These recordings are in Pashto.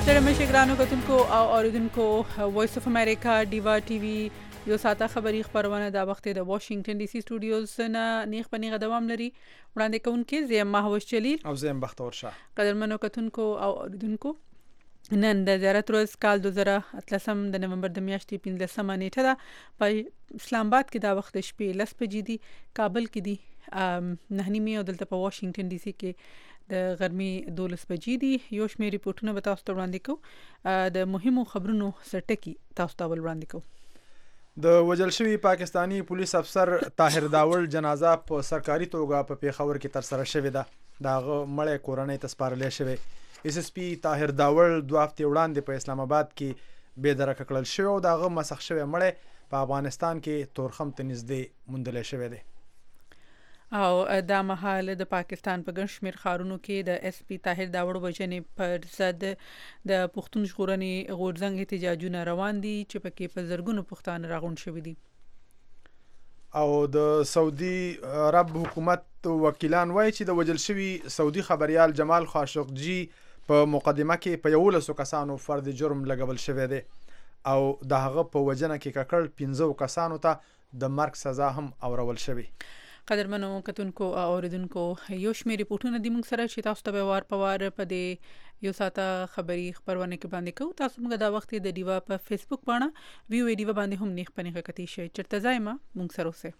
ستړي مشه ګرانو کتونکو او اوریدونکو وایس اف امریکا ډیوا ټي وي یو ساته خبری خبرونه د وخت د واشنگټن ډي سي سټوډیوز نه نیغ پنیغه دوام لري وړاندې کوونکې زیم مهوش چلیل او زیم بختور شاه قدرمنو کتونکو او اوریدونکو نن د زیارت روز کال 2013 د نومبر د میاشتې 15 نیټه ده په اسلام آباد کې دا وخت شپې 10 بجې دي کابل کې دي 9:30 او دلته په واشنگټن ډي سي کې د غرمې 12 بجې دي یو شمېر ریپورتونه به تاسو ته وړاندې کوو د مهمو خبرونو سرټکی تاسو ته وړاندې کوو د وجل شوی پاکستانی پولیس افسر طاهر داول جنازه په سرکاري توګه په پیښور کې تر سره شوې ده داغه مړی کورنۍ ته سپارل شوی اس اس پی طاهر داول دوه هفته وړاندې په اسلام آباد کې بې درکه کړل شوی او داغه مسخ شوی مړی په افغانستان کې تورخم ته نږدې موندل شوی دی او دا مهال د پاکستان په ګڼ شمېر ښارونو کې د اس پی طاهر داوړ وجنې پر ضد د پښتون ژغورنې غورځنګ احتجاجونه روان دي چې پکې په زرګونو پښتانه راغونډ شوي دي او د سعودي عرب حکومت وکیلان وایي چې د وجل شوی سعودي خبريال جمال خاشقجي په مقدمه کې په 11 کسانو فرد جرم لګول شوی دی او د هغه په وجنه کې ککړ 15 کسانو ته د مرګ سزا هم اورول شوی قدرمنو کتونکو او اوریدونکو یو شمېر ریپورتونه د موږ سره چې تاسو ته وار په وار په دې یو ساته خبری خبرونه کې باندې کوو تاسو موږ دا وخت د دیوا په فیسبوک باندې ویو دیوا باندې هم نیخ پنیغه کتی شي چرته ځایما موږ سره اوسه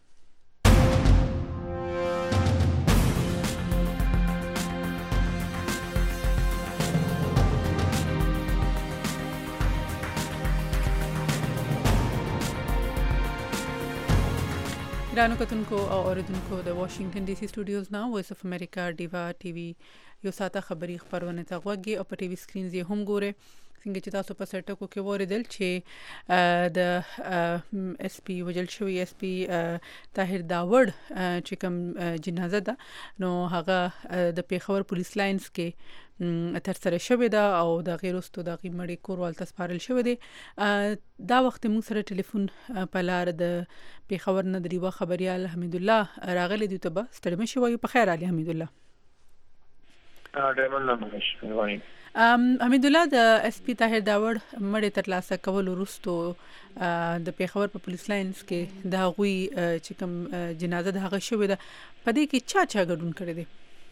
ګرانو کتونکو او اوریدونکو د واشنگټن ډي سي سټوډیوز نه وایس اف امریکا ډیوا ټي وي یو ساته خبری خبرونه ته غوږی او په ټي وي سکرین یې هم ګوره څنګه چې تاسو په سرټکو کې وریدل چې د اس پی وجل شوی اس پی طاهر داوړ چې کوم جنازه ده نو هغه د پیښور پولیس لاینز کې تر سره شوی دا او د غیرستو د غیمړي کوروال تسپارل شوی دی دا وخت موږ سره ټلیفون په لار د پیښور نه دریوا خبريال حمید الله راغلی دی ته ستړي مشي وایو په خیر علي حمید الله حمید الله د اس پی طاهر داوړ مړی تر لاسه کول وروستو د پیښور په پولیس لاینز کې د غوي چې کوم جنازه د هغه شوی ده په دې کې چا ګډون کړی دی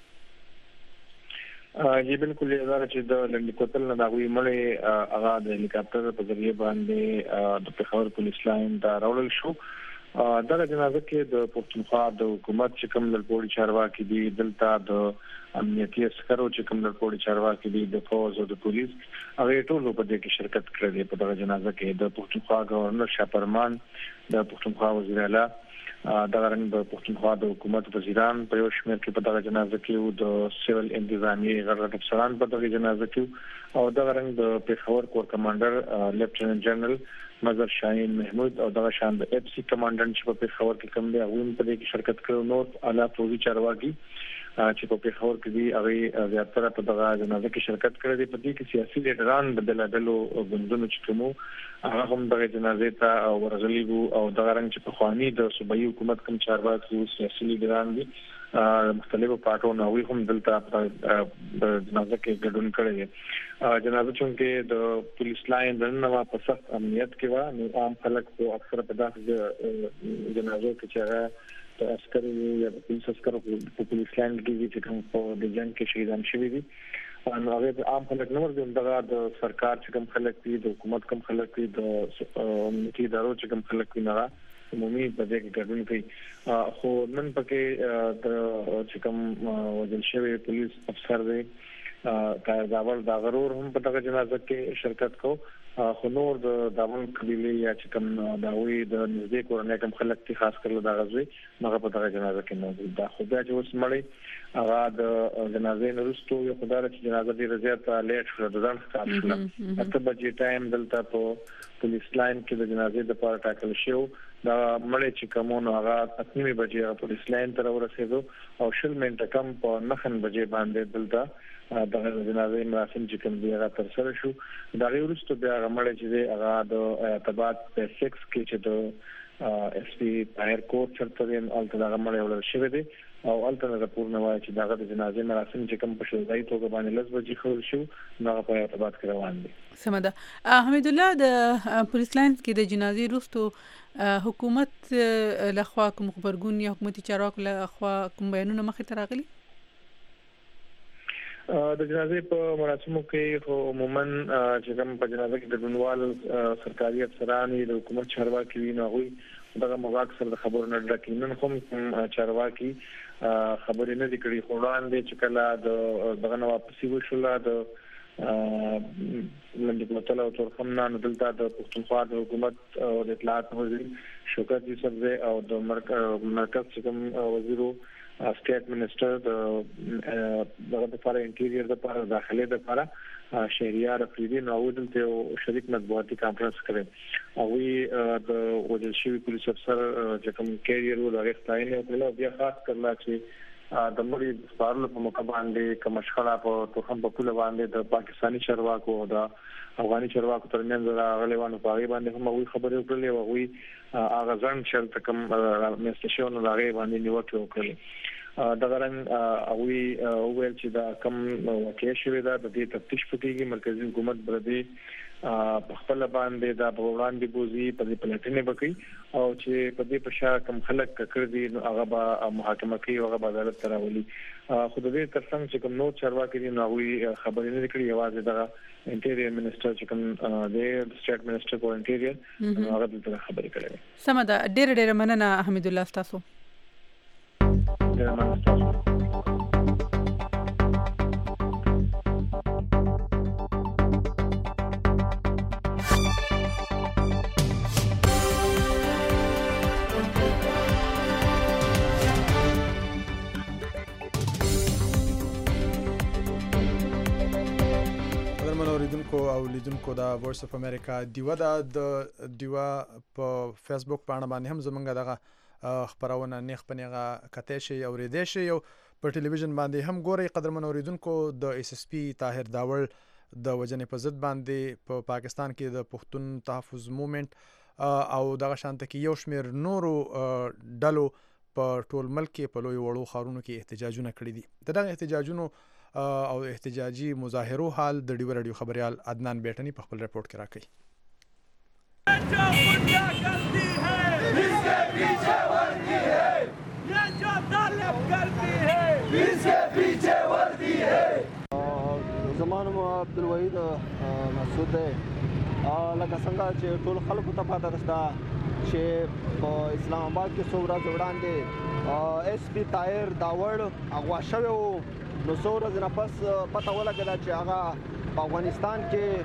جی بالکل یاد چې د لندن کوتل نه داوی مړی هغه د هلیکاپټر په ذریعہ باندې د پیښور پولیس لاین ته راوړل شو دا جنازه کې د پښتونخوا د حکومت چې کوم لړپوړي چارواکي دي دلته د امنیتي عسکرو چې کوم لړپوړي چارواکي دي د فوج او د پولیس هغه ټول په دې کې شرکت کړی په دغه جنازه کې د پښتونخوا گورنر شاپرمان د پښتونخوا وزیر اعلی د رنګ د پښتونخوا د حکومت وزیران په یو شمېر کې په دغه جنازه کې او د سیول انتظامی غړي افسران په دغه جنازه کې او د رنګ د پیښور کور کمانډر لیفټیننټ جنرال مظهر شاهین محمود او دغه شان د اف سی کمانډنټ چې په پیښور کې کوم دی هغه په دې کې شرکت کړو نور اعلی فوجي چارواکي چې په پیښور کې دی هغه زیاتره په دغه جنازه کې شرکت کړی دی په دې کې سیاسي لیډران بدلادلو غوندونو چې کومو هغه هم دغه جنازې ته ورغلي وو او دغه رنګ چې په خواني د صوبایي حکومت کوم چارواکي سیاسي لیډران دي مختلفو پارټونو نوې هم دلته د جنازه کې ګډون کړی دی جنازه چې د پولیس لاین د نوو په سخت امنیت کې و نو عام خلک په اکثر په دغه جنازو کې چې عسکرو یا پولیس عسکرو په پولیس لاین کې چې کوم په د جنگ کې شهیدان شوي دي نو هغه عام خلک نور دغه د سرکار چې کوم خلک دي د حکومت کوم خلک دي د امنیتي ادارو چې کوم خلک دي نه عمومي په دې کې ګډون کوي خو نن پکې د چې کوم وجل شوی پولیس افسر دی طاهر داوړ دا غرور هم په دغه جنازه کې شرکت کو خو نور د داوړ قبيله یا چې کوم داوی د نږدې کورنۍ کوم خلک دي خاص کر د غزوی هغه په دغه جنازه کې موجود ده خو بیا چې اوس مړی هغه د جنازې نرستو یو خدای چې جنازه ډیره زیاته لیټ شو د ځان ښکار شو اته بجې ټایم دلته په پولیس لاین کې د جنازې د پاره ټاکل شو دا مړی چې کومونو هغه 8:30 بجې پولیس لاین ته ورسېدو او شل منټه کم په 9 بجې باندې دلته دغه جنازې مراسم چې کوم دی هغه تر سره شو دا وروسته بیا مړی چې هغه د ارتباط په 6 کې چې د اس پی طاهر کوټ چرته دین الته دغه مړی ولر شوی دی او الته راپور نه وایي چې دغه د جنازې مراسم چې کوم په شوزای توګه باندې لږ بجې خول شو نو په ارتباط کې روان دي. سمده حمید الله د پولیس لاین کې د جنازې وروسته حکومت لخوا کوم خبرګون یا حکومتي چارواکو لخوا کوم بیانونه مخې ته راغلي؟ د جنازې په مراسمو کې خو عموما چې کوم په جنازه کې د ډونوال سرکاري افسران د حکومت چارواکي وي نو هغوی دغه موضوع سره خبرونه ډکې نن هم چارواکي خبرې نه دي کړې خو وړاندې چې کله دغه نه واپسې وشوله د لنډ کوتل او تورخم نه دلته د پښتونخوا د حکومت او د اطلاعات وزیر شوکت یوسفزی او د مرکز چې کوم وزیرو سټیټ منسٹر دغه لپاره انټیریر لپاره داخلي لپاره شهریار افریدي نو دلته شریک مطبوعاتي کانفرنس کړي او د وجل شوی پولیس افسر چې کوم کیریئر و دغه ستاینه وکړه بیا خاص کړل چې د مړي سپارلو په موقع باندې کوم شخړه په توخم په پوله باندې د پاکستاني چارواکو او د افغاني چارواکو ترمنځ راغلیوانو په اړه باندې هم وی خبرې وکړلې او وی هغه ځان شرط کوم میستشن راغی باندې نیوکه وکړه دغه رنګ اوی ویل چې دا کم واقع شوی دا د دې تفتیش پکېږي مرکزی حکومت بردي په خپل باندې دا وړاندې بوزي په دې پلاتینه بکی او چې په دې په شا کم خلک کړ دي نو هغه به محاکمه کوي او هغه عدالت تراولي خو د دې ترڅنګ چې کوم نو چارواکي دي نو وی خبرې نه کړې یوازې دغه انټیریر منسٹر چې کوم د سټیټ منسٹر کو انټیریر نو هغه د خبرې کړې سمده ډېر مننه حمید الله تاسو او لیدونکو دا وایس اف امریکا دیوا په فیسبوک باندې هم زمونږ دغه خبرونه نیخ پنیغه کته شي او ریدې شي او په ټلویزیون باندې هم ګوري قدرمن اوریدونکو د اس اس پی طاهر داوړ د وجنې په ضد باندې په پاکستان کې د پښتون تحفظ موومېنټ او دغه شانته کې یو شمیر نورو ډلو په ټول ملک کې په لوی وړو خارونو کې احتجاجونه کړي دي دغه احتجاجونو او احتجاجی مظاهرو حال د ډیو رادیو خبريال عدنان بیٹنی په خپل رپورت کې راکړي زمانو عبدالوحید مسعود دی لکه څنګه چې ټول خلکو ته پته ده چې په اسلام آباد کې څو ورځې وړاندې اس پی طاهر داوړ اغوا شوی و نو څو ورځې نه پس پته ولګېده چې هغه په افغانستان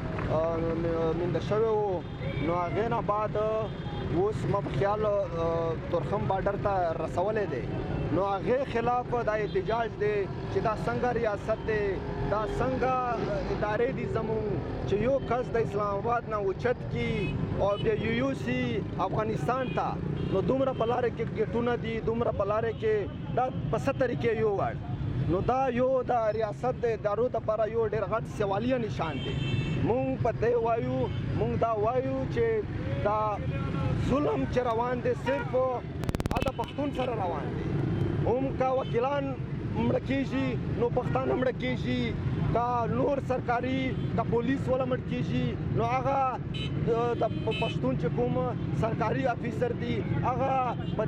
کې مینده شوی و نو هغې نه بعد اوس ما په خیال تورخم بارډر ته رسولی دی نو هغې خلاف دا احتجاج دی چې دا څنګه ریاست دی دا څنګه ادارې دي زموږ چې یو کس د اسلام آباد نه اوچت کی او بیا یو سی افغانستان ته نو دومره په لارې کې ګټونه دي دومره په لارې کې دا په څه طریقې یو وړ نو دا یو د ریاست د ادارو لپاره یو ډېر غټ سوالیه نشان دی مونږ په دې وایو مونږ دا وایو چې دا ظلم چې روان دی صرف د پښتون سره روان دی هم کا وکیلان مړه کېږي نو پښتانه مړه کېږي کا نور سرکاري کا پولیس ولا مړه کېږي نو هغه د پښتون چې کوم سرکاري افیسر دی هغه په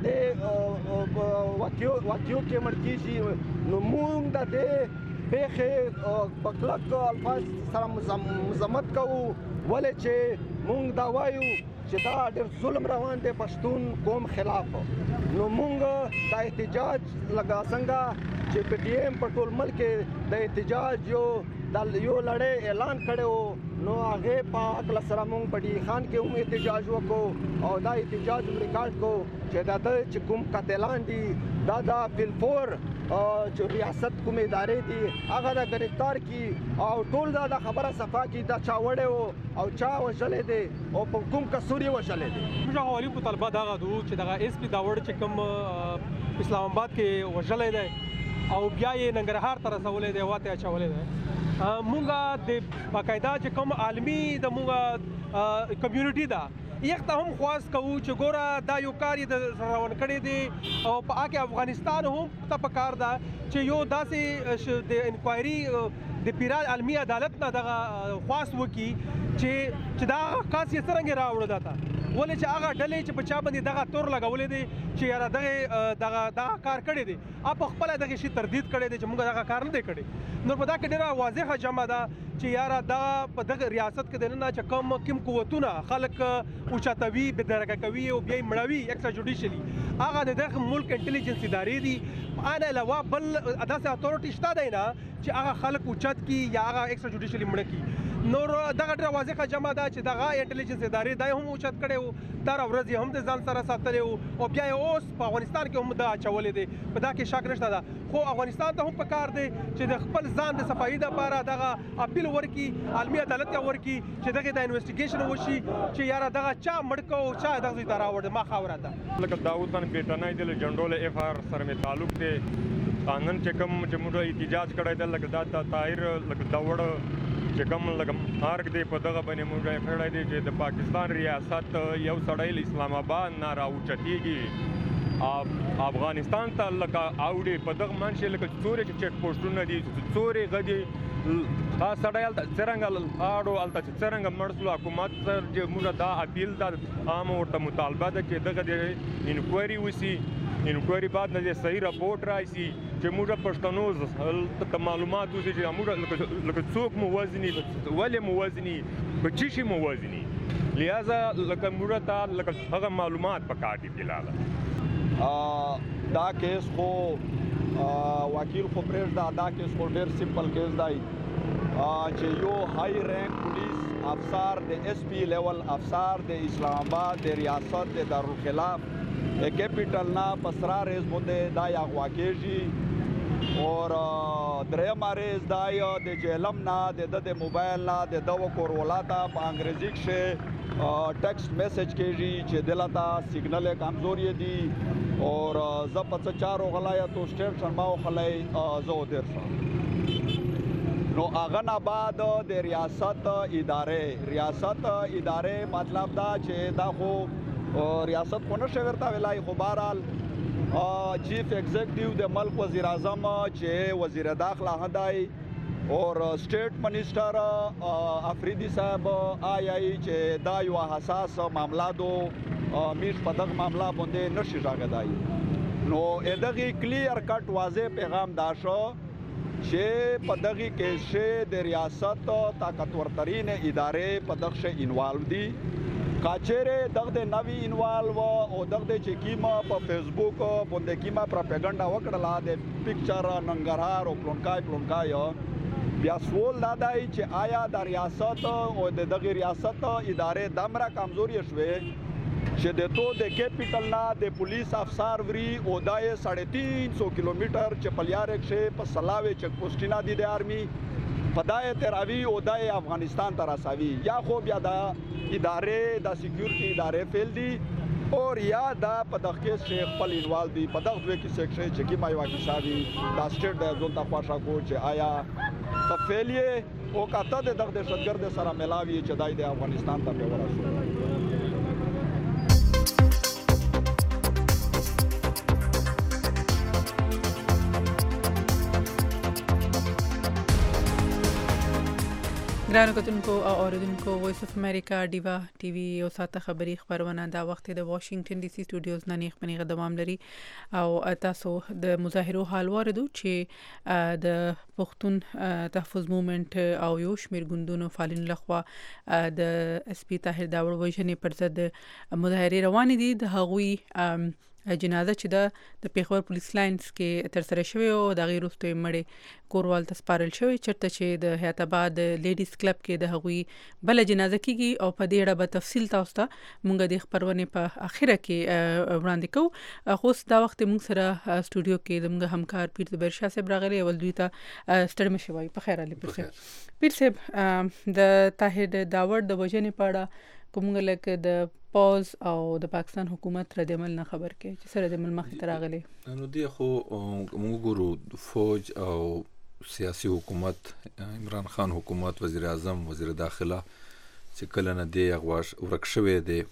دې واقعو کې مړه کېږي نو موږ د دې پیښې په کلک الفاظ سره مذمت کوو ولې چې موږ دا وایو چې دا ډېر ظلم روان دی پښتون قوم خلاف نو موږ دا احتجاج لکه څنګه چې پی ټی ایم په ټول ملک کې د احتجاج یو لړۍ اعلان کړی نو هغې په هکله سره موږ په ډي خان کې هم احتجاج وکړو او دا احتجاج هم ریکارډ کړو چې دا د چې کوم قاتلان دي دا د فلفور چې ریاست کوم ادارې دي هغه د گرفتار کی او ټول دا خبره صفا کی دا چا وړه او چا وشلې دي او په کوم کسوري وشلې دي موږ غواړو په طلبه دا غواړو چې دا اس پی داوړ چې کوم اسلام آباد کې وشلې ده او بیا یې ننګرهار ته رسولې دی واته اچولې دی مونږه د باقاعده چې کوم عالمي د مونږه کمیونټي ده یک ته هم خواست کوو چې ګوره دا یو کار یې د روان کړی دی او په هغه افغانستان هم ته پکار ده چې یو داسې د انکوایري د پیران علمي عدالت نه دغه خواست وکړي چې دا کاس یې څرنګه راوړه داته ولې چې هغه ډلې چې په چا باندې دغه تور لګولې دي چې یاره دغه کار کړی دی په خپله دغه شي تردید کړی دی چې موږ دغه کار نه دی کړی نو په دا کې ډېره واضحه جمع ده چې یاره دغه په دغه ریاست کې دننه چې کوم قوتونه خلک اوچتوي بېدرکه کوي او بیا یې مړوي ایکسټرا جوډیشلي هغه د دغه ملک انټلیجنس ادارې دي ان علاوه بل داسې اتورټي شته دی نه چې هغه خلک اوچت کړي یا هغه ایکسټرا جوډیشلي مړه کړي نور دغه ډېره واضحه جمع ده چې دغه انټلیجنس ادارې دا هم اوچت کړی و دا ورځ یې هم د ځان سره ساتلی و او بیا یې اوس په افغانستان کې هم دا اچولی دی په دا کې شک نشته ده خو افغانستان ته هم پکار دی چې د خپل ځان د صفایي دپاره دغه اپیل ورکړي علمي عدالت ته ورکړي چې دغې د انویسټیګیشن وشي چې یاره دغه چا مړ کړه او چا دغه ځای ته راوړ ما خاوره ده لکه داود خان بیټنی دی له جنډول اف آر سره مې تعلق دی نن چې کوم چې موږ احتجاج کړی دی لکه دا طاهر لکه داوړ چې کوم لکه مارک دی په دغه باندې موږ یې کړی دی چې د پاکستان ریاست یو سړی له اسلام آباد نه راوچتېږي افغانستان ته لکه اوړي په دغه منشي لکه څورې چې چیک پوسټونه دي څورې غدي دا سړی هلته څرنګه لاړو هلته چې څرنګه مړ شو حکومت سره چې موږ دا اپیل دا عام ورته مطالبه ده چې دغه د انکوایري وشي انکوایري بعد نه صحیح رپورټ راشي چې موږ پښتنو ته معلومات وشي چې موږ لکه څوک مو وزني ولې مو وزني په څه شي مو وزني لہذا لکه موږ ته لکه هغه معلومات پکار دي فلحال دا کیس خو وکیل خو پرېږده دا کیس خو ډېر سمپل کیس دی چې یو های رینک پولیس افسر د ایس پی لیول افسر د اسلام آباد د ریاست د دارالخلاف کیپیټل نه په سره ریز باندې دا اغوا کېږي اور درېیمه ریز دا د جهلم نه د موبایل نه د دغه کوروالا ته په انګریزي کښې ټیکسټ میسج کېږي چې دلته سیګنل کمزوري دي اور زه په څه چارو غلی تو سټیشن ما وخلی زه ودرسم نو هغه نه بعد د ریاست ادارې مطلب دا چې دا خو ریاست خو نشي ورته ویلای خو بهرحال چیف ایگزیکټیو د ملک وزیر اعظم چې وزیر داخله هدای اور سټیټ منسٹر افریدی صاحب آیای چې دا یو حساس معاملہ دو میش په دغه معاملہ باندې نشي راغدای نو دغه کلیر کټ واضح پیغام دا شو چې په دغه کې شه د ریاست طاقتورترین ادارې په دغه شه انوالو دي کاچره دغه نوی انوالو او دغه چې کیما په فیسبوک باندې کیما پروپاګاندا وکړه د پکچر ننګرهار او پلونکای بیا سوال دا دی چې آیا د ریاست او دغه ریاست ادارې دمره کمزوري شوه چې د تو د کیپیټل نه د پولیس افسر وری او دای 350 کیلومتر چې پلیارک شه په سلاوي چک پوسټینا دي د آرمي پدای تراوی او دای افغانستان ته راسوي یا خو بیا د ادارې د سکیورټي ادارې فیل دي اور یا دا په دغه کې شیخ خپل انوال دي په دغه دوه کې سیکشن چې کی مای واکساوي دا سټیټ د ځون ته خوښه کو چې آیا تفعیلیه او کاته د دغه دهشتګرد سره ملاوي چې دای د افغانستان ته پیوړا شو ګرانو کتونکو او اوریدونکو وایس اف امریکا ډیوا ټي وي او ساته خبری خبرونه دا وخت د واشنگټن ډي سي سټوډیوز نه نیخ پنیغه دوام لري او تاسو د مظاهرو حال وردو چې د پښتون تحفظ موومېنټ او یو شمیر ګوندونو فعالین لخوا د اس پی طاهر داوړ وژنې پر ضد مظاهره روان دي د هغوی جنازه چې د پیښور پولیس لاینز کې تر سره شوی او د غیر واستوي مړې کوروال ته سپارل شوی چرته چې د حیات آباد لیډیز کلب کې د هغوی بل جنازه کیږي او په دې اړه به تفصیل تاسو ته مونږ د خبرونه په اخیره کې وړاندې کوو خو دا وخت مونږ سره سټوډیو کې زموږ همکار پیر زبیر شاه صاحب راغلی او دوی ته ستړي مشوي په خیر علي پیر صاحب د طاهر داوړ د وژنې په اړه کومه لکه د پاز او د پاکستان حکومت رد عمل نه خبر کې چې سره د عمل مخې ته راغلي نو دی خو موږ ګورو فوج او سیاسي حکومت عمران خان حکومت وزیر اعظم وزیر داخله چې کله نه دی غواش ورک شوی دی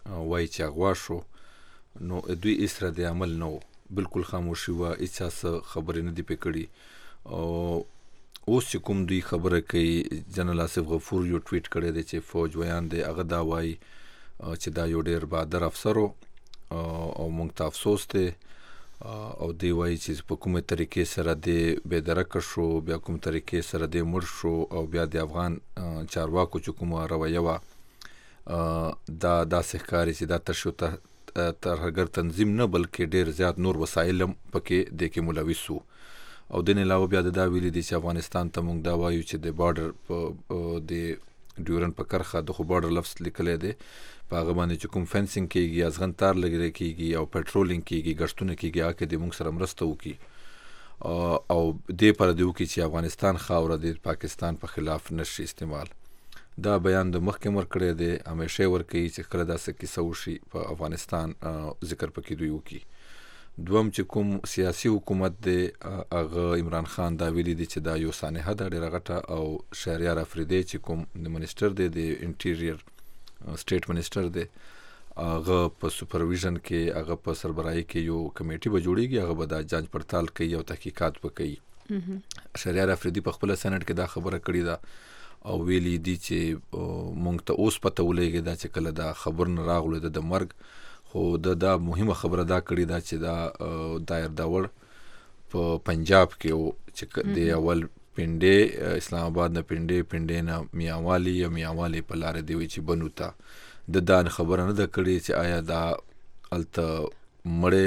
وای چې اغوا شو نو دوی اسره د عمل نو بالکل خاموشي وا هیڅ خبرې نه دی پکړي او اوس چې کوم دوی خبره کوي جنرال آصف غفور یو ټویټ کړی دی چې فوج ویان دی هغه دا وایي چې دا یو ډیر بهادر افسر او موږ ته افسوس دی او دی وایي چې په کومه طریقې سره دی بېدرکه شو بیا کوم طریقې سره دی مړ شو او بیا د افغان چارواکو چې کومه رویه وه دا داسې ښکاري چې دا ترهګر تنظیم نه بلکې ډیر زیات نور وسایل هم پکې د کې ملوث وو او د نه علاوه بیا دا ویلي دي چې افغانستان ته موږ دا وایو چې د بارډر د ډیورن په کرخه د خو بارډر لفظ لیکلی دی په هغه باندې چې کوم فینسینګ کېږي ازغن تار لګېدی کېږي او پټرولینګ کېږي ګشتونه کېږي هغه کې د موږ سره مرسته وکړي او دې پر دې وکړي چې افغانستان خاوره د پاکستان په خلاف نشي استعمال دا بیان د مخکې ورکړی دی همیشه ورکوي چې کله داسې کیسه وشي په افغانستان ذکر پکې دوی وکړي دوم چې کوم سیاسي حکومت دی هغه عمران خان دا ویلي دی چې دا یو سانحه ده ډېره غټه او شهریار افریدی چې کوم د منسټر دی د انټیریر سټیټ منسټر دی هغه په سپرویژن کې هغه په سربراهي کې یو کمیټي به جوړیږي هغه به دا جانچ پړتال کوي او تحقیقات به کوي شهریار افریدی په خپل سنټ کې دا خبره کړې ده او ویلي دي چې مونږ ته اوس پته ولګي دا چې کله دا خبر نه راغلو د مرګ خو دا مهمه خبره دا کړې ده چې دا دایر داور په پنجاب کې چې د اول پنډې اسلام آباد نه پنډې نه میاوالی یا میاوالی په لار دی چې بنو ته دا خبره نه ده کړې چې آیا دا الته مړې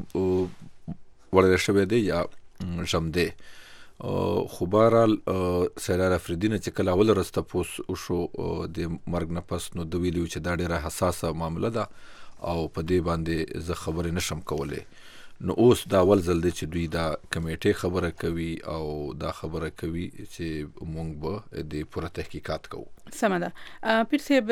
وړل شوی دی یا شمده خو بهرحال سیلار افریدي نه چې کله اول ورځ تپوس وشو د مرګ نه پس نو د ویلي چې دا ډېره حساسه معامله ده او په دې باندې زه خبرې نشم کولی نو اوس دا اول ځل دی چې دوی دا کمیټې خبره کوي او دا خبره کوي چې موږ به د پوره تحقیقات کوو سمه ده پیر صاحب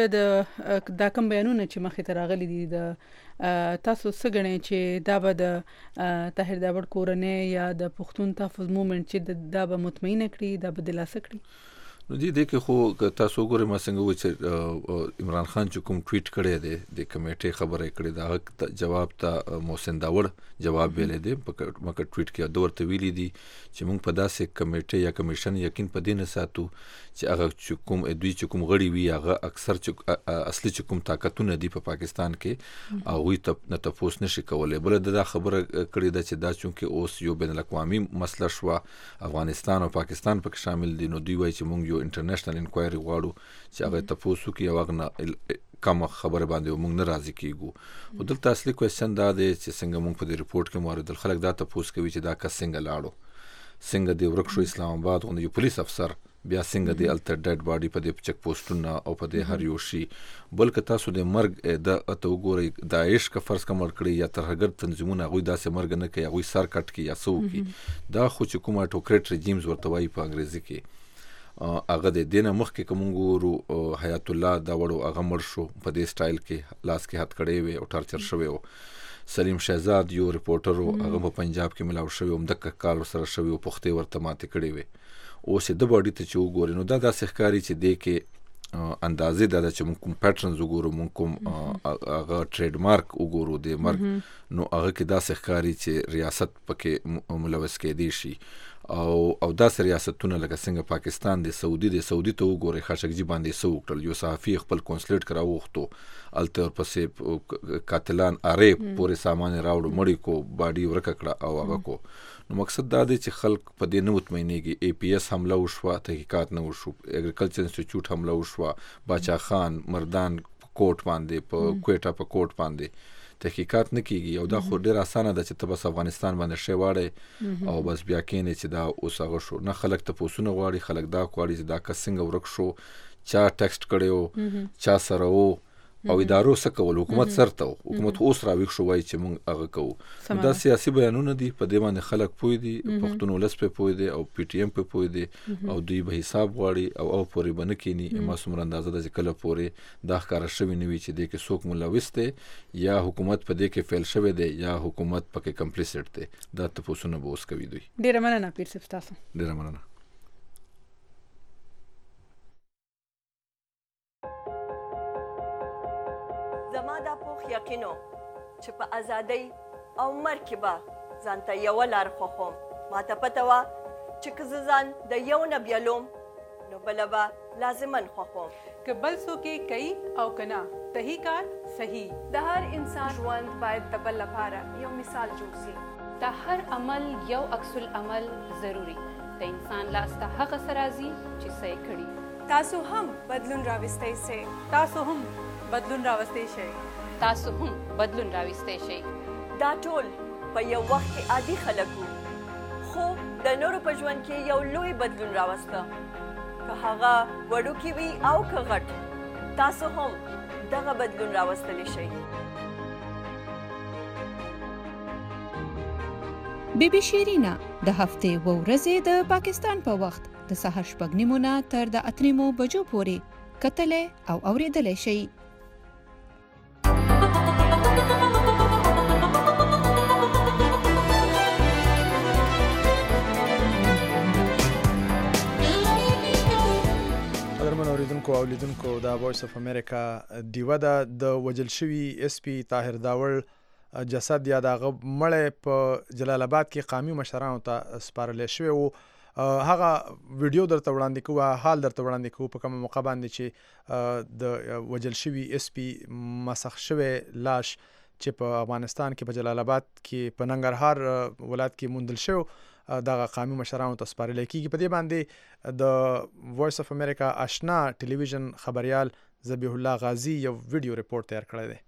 دا کوم بیانونه چې مخې ته راغلي دي د تاسو څه ګڼئ چې دا به د طاهر داور کورنۍ یا د پښتون تحفظ موومنټ چې دا به مطمئنه کړي دا به دلاسه کړي نو دې کې خو تاسو وګورئ ما څنګه وایي چې عمران خان چې کوم ټویټ کړی دی د کمیټې خبره کړې دا جواب ته محسن داور جواب ویلی دی مکه ټویټ کې دا ورته ویلي دي چې موږ په داسې کمیټې یا کمیشن یقین په دې نه ساتو چې هغه چې کوم دوی چې کوم غړي وي هغه اکثر چې اصلي چې کوم طاقتونه دي په پاکستان کې هغوی ته نه تپوس نشي کولی بله دا خبره کړې ده چې دا چونکې اوس یو بین الاقوامي مسله شوه افغانستان او پاکستان پکې شامل دي نو دوی وایي چې موږ یو انټرنیشنل انکوایري غواړو چې هغه تپوس وکړي او هغه نه کم خبره باندې موږ نه راضي کیږو خو دلته اصلي کوېسچن دا دی چې څنګه موږ په دې رپورټ کې موارد خلک دا تپوس کوي چې دا کس څنګه لاړو څنګه دی ورک شو اسلام آباد غوندې یو پولیس افسر بیا څنګه دی الته ډیډ باډي په دې چک پوسټونه او په دې هر یو شي بلکې تاسو د مرګ د ته وګورئ داعش کا فرض کمر کړی یا ترهګر تنظیمونه هغوی داسې مرګ نه کوي هغوی سر کټ کوي یا څه وکړي دا خو چې کوم اټوکریټ رژیمز ورته وایي په انګریزي کې هغه د دې نه مخکې که مونږ وګورو حیات الله داوړ هغه مړ شو په دې سټایل کې لاس کې هات کړی وی او ټارچر شوی و سلیم شهزاد یو ریپورټر هغه په پنجاب کې ملاو شوی همدغه کال ورسره شوی او پختې ورته ماتې کړی وی اوس د باډي ته چې وګورئ نو دا داسې ښکاري چې دې کې اندازې دا چې موږ کوم پیټرنز وګورو موږ کوم هغه ټریډ مارک وګورو د مرګ نو هغه کې داسې ښکاري چې ریاست پکې ملوث کېدی شي او داسې ریاستونه لکه څنګه پاکستان د سعودي ته وګورئ خاشقجي باندې څه وکړل یو صحافي خپل کنسولیټ کې راوغوښتو هلته ورپسې قاتلان ارې پورې سامان یې راوړو مړی کو باډي ورکه کړه او هغه کو نو مقصد دا دی چې خلک په دې نه مطمئنېږي اے پی ایس حمله وشوه تحقیقات نه وشو اګریکلچر انسټیټیوټ حمله وشوه باچا خان مردان کوټ باندې په کویټه په کوټ باندې تحقیقات نه کیږي او دا خو ډیر اسانه ده چې ته بس افغانستان باندې شی واړی او بس بیا کېنې چې دا اوس هغه شو نه خلک تپوسونه غواړي خلک دا غواړي چې دا کس څنګه ورک شو چا ټیکسټ کړی و چا سره و او ادارو څه کول حکومت سرته حکومت اوس راویښ شو وایي چې موږ هغه کوو دا سیاسي بیانونه دي په دې باندې خلک پوه دي پښتون ولس پې پوه دي او پی ټی ایم پې پوه دي او دوی به حساب غواړي او پورې به نه کینی ما څومره اندازه ده چې کله پورې دا ښکاره شوي نه وي چې دې کې څوک ملوث دی یا حکومت په دې کې فیل شوی دی یا حکومت پکې کمپلیسټ دی دا تپوسونه به اوس کوي دوی ډیره مننه پیر صاحب تاسو ډیره مننه زما دا پوخ یقینو چې په ازادۍ او مرګ کې به ځان ته یوه لار خوښوم. ما ته پته وه چې که زه ځان د یو نه بیلوم نو بله به لازماً خوښوم. که بل څوک یې کوي او که نه صحیح کار صحیح. د هر انسان ژوند باید د بل لپاره یو مثال جوړ شي. د هر عمل یو عکس العمل ضروري. د انسان لاس ته هغه څه راځي چې څه یې کړي. تاسو هم بدلون راوستی شئ. تاسو هم بدلون راوستی شئ. تاسو هم بدلون راوستی شئ. دا ټول په یو وخت کې عادي خلک وو، خو د نورو په ژوند کې یو لوی بدلون راوسته. که هغه وړوکی وي او که غټ، تاسو هم دغه بدلون راوستلی شئ. بی بی شیرینا د هفتې و ورځې د پاکستان په وخت د سهار 6:30 نه تر د 8 بجو پورې کتلې او اوریدلې شي. قدرمن اوریدونکو او لیدونکو د وایس اف امریکا دیوه د وجل شوی اس پی طاهر داول جسد یا دغه مړی په جلال آباد کې قومي مشرانو ته سپارل شوی وو. هغه ویډیو درته وړاندې کوو، حال درته وړاندې کوو په کومه موقع باندې چې د وجل شوی اس پی مسخ شوی لاش چې په افغانستان کې په جلال آباد کې په ننګرهار ولایت کې موندل شو دغه قومي مشرانو ته سپارل کیږي. په دې باندې د وایس اف امریکا آشنا ټلویزیون خبريال ذبیح الله غازی یو ویډیو ریپورت تیار کړی دی.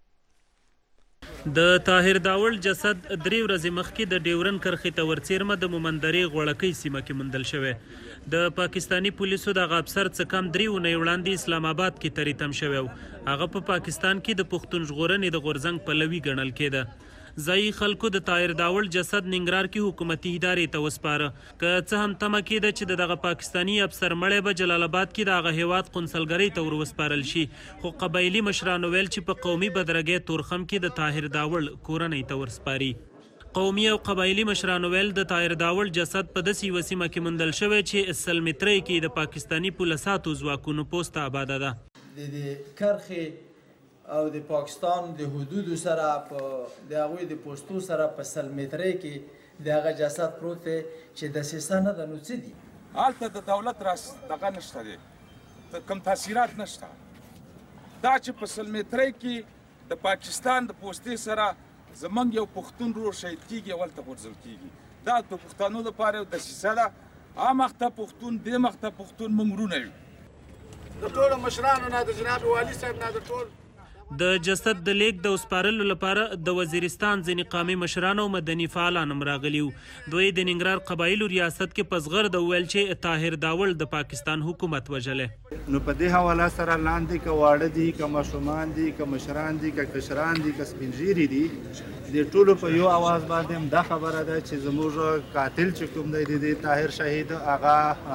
د طاهر داول جسد 3 ورځې مخکې د ډیورن کرښې ته ورڅیرمه د مومندرې غوړکۍ سیمه کې موندل شوی. د پاکستانی پولیسو دغه افسر څه کم 3 اونۍ وړاندې اسلام آباد کې تریتم شوی و. هغه په پاکستان کې د پښتون ژغورنې د غورځنګ پلوي ګڼل کېده. ځایي خلکو د طاهر داول جسد ننګرهار کې حکومتي ادارې ته وسپاره. که څه هم تمه کېده چې دغه پاکستانی افسر مړی به جلال آباد کې د هغه هیواد قونسلګرۍ ته ور وسپارل شي، خو قبایلي مشرانو ویل چې په قومي بدرګۍ تورخم کې د طاهر داول کورنۍ ته ورسپاري. قومي او قبایلي مشرانو ویل د طاهر داول جسد په داسې یوه سیمه کې موندل شوی چې 100 مترۍ کې د پاکستاني پولیساتو ځواکونو پوسته آباده ده. د کرښې او د پاکستان د حدودو سره په د هغوی د پوستو سره په 100 مترۍ کې د هغه جسد پروت دی چې دسیسه نه ده. نو څه دي هلته د دولت راس دغه نشته دی، کوم تاثیرات نشته. دا چې په 100 مترۍ کې د پاکستان د پوستې سره زمونږ یو پښتون ورور شهید کېږي او هلته غورځول کېږي، دا د پښتنو لپاره یو دسیسه ده. هغه مخته پښتون، دې مخته پښتون، موږ ورونه یو. د ټولو مشرانو نه، د جناب والي صاحب نه، د ټول د جسد د لیک د وسپارلو لپاره د وزیرستان ځینې قومي مشران او مدني فعالان هم راغلي وو. دوی د ننګرهار قبایلو ریاست کې په زغرده وویل چې طاهر داول د پاکستان حکومت وژلی. نو په دې حواله سره لاندې که واړه دي، که ماشومان دي، که مشران دي، که کشران دي، که سپین ږیري دي، د ټولو په یو اواز باندې هم دا خبره ده چې زموږ قاتل چې کوم دی د طاهر شهید هغه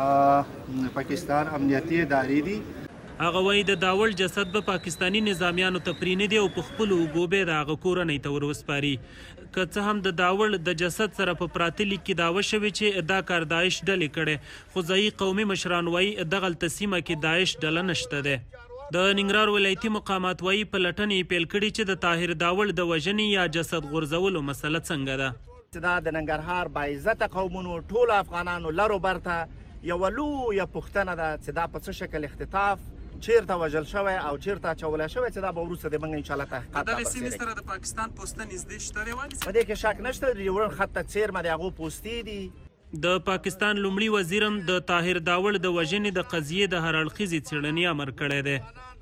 پاکستان امنیتي ادارې دي. هغه وایي د داول جسد به پاکستانی نظامیانو ته پرېنږدي او په خپلو اوږو به د هغه کورنۍ ته ور وسپاري. که څه هم د داول د جسد سره په پراته لیک کې دعوه شوې چې دا کار داعش ډلې کړی، خو ځایي قومي مشران وایي دغلته سیمه کې داعش ډله نشته دی. د ننګرهار ولایتي مقامات وایي پلټنې یې پیل کړي چې د طاهر داول د وژنې یا جسد غورځولو مسله څنګه ده. دا د ننګرهار باعزته قومونو ټولو افغانانو لرو برته یوه لویه پوښتنه ده چې دا په څه شکل اختطاف چیرته وژل شوی او چیرته اچولی شوی، چې دا به وروسته د موږ انشاءالله تحقیقات دغه سیمې سره د پاکستان پوسته نږدې شته دی والي په دې کې شک نشته. د ډیورن خط ته څیرمه د هغو پوستې دي. د پاکستان لومړي وزیرم د طاهر داول د وژنې د قضیې د هر اړخیزې څېړنې امر کړی دی.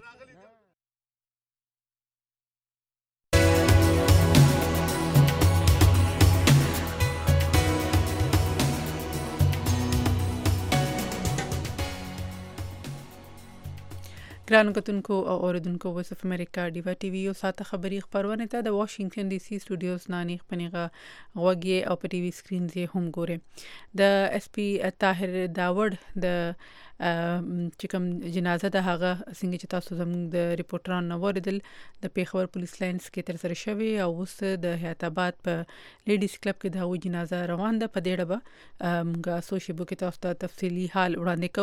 ګرانو کتونکو او اوریدونکو وایس اف امریکا ډیوا ټي وي یو ساته خبري خبرونه ته د واشنگټن ډي سي سټوډیوز نه نیغ پنیغه غوږی او په ټي وي سکرین یې هم ګوره. د اس پی طاهر داول د چې کوم جنازه د هغه څنګه چې تاسو زموږ د ریپورټرانو نو وریدل د پیښور پولیس لاینز کې تر سره شوی او اوس د حیات آباد په لیډیز کلب کې د هغوی جنازه روان ده. په دې اړه به موږ سوشل کې تاسو ته تفصیلی حال وړاندې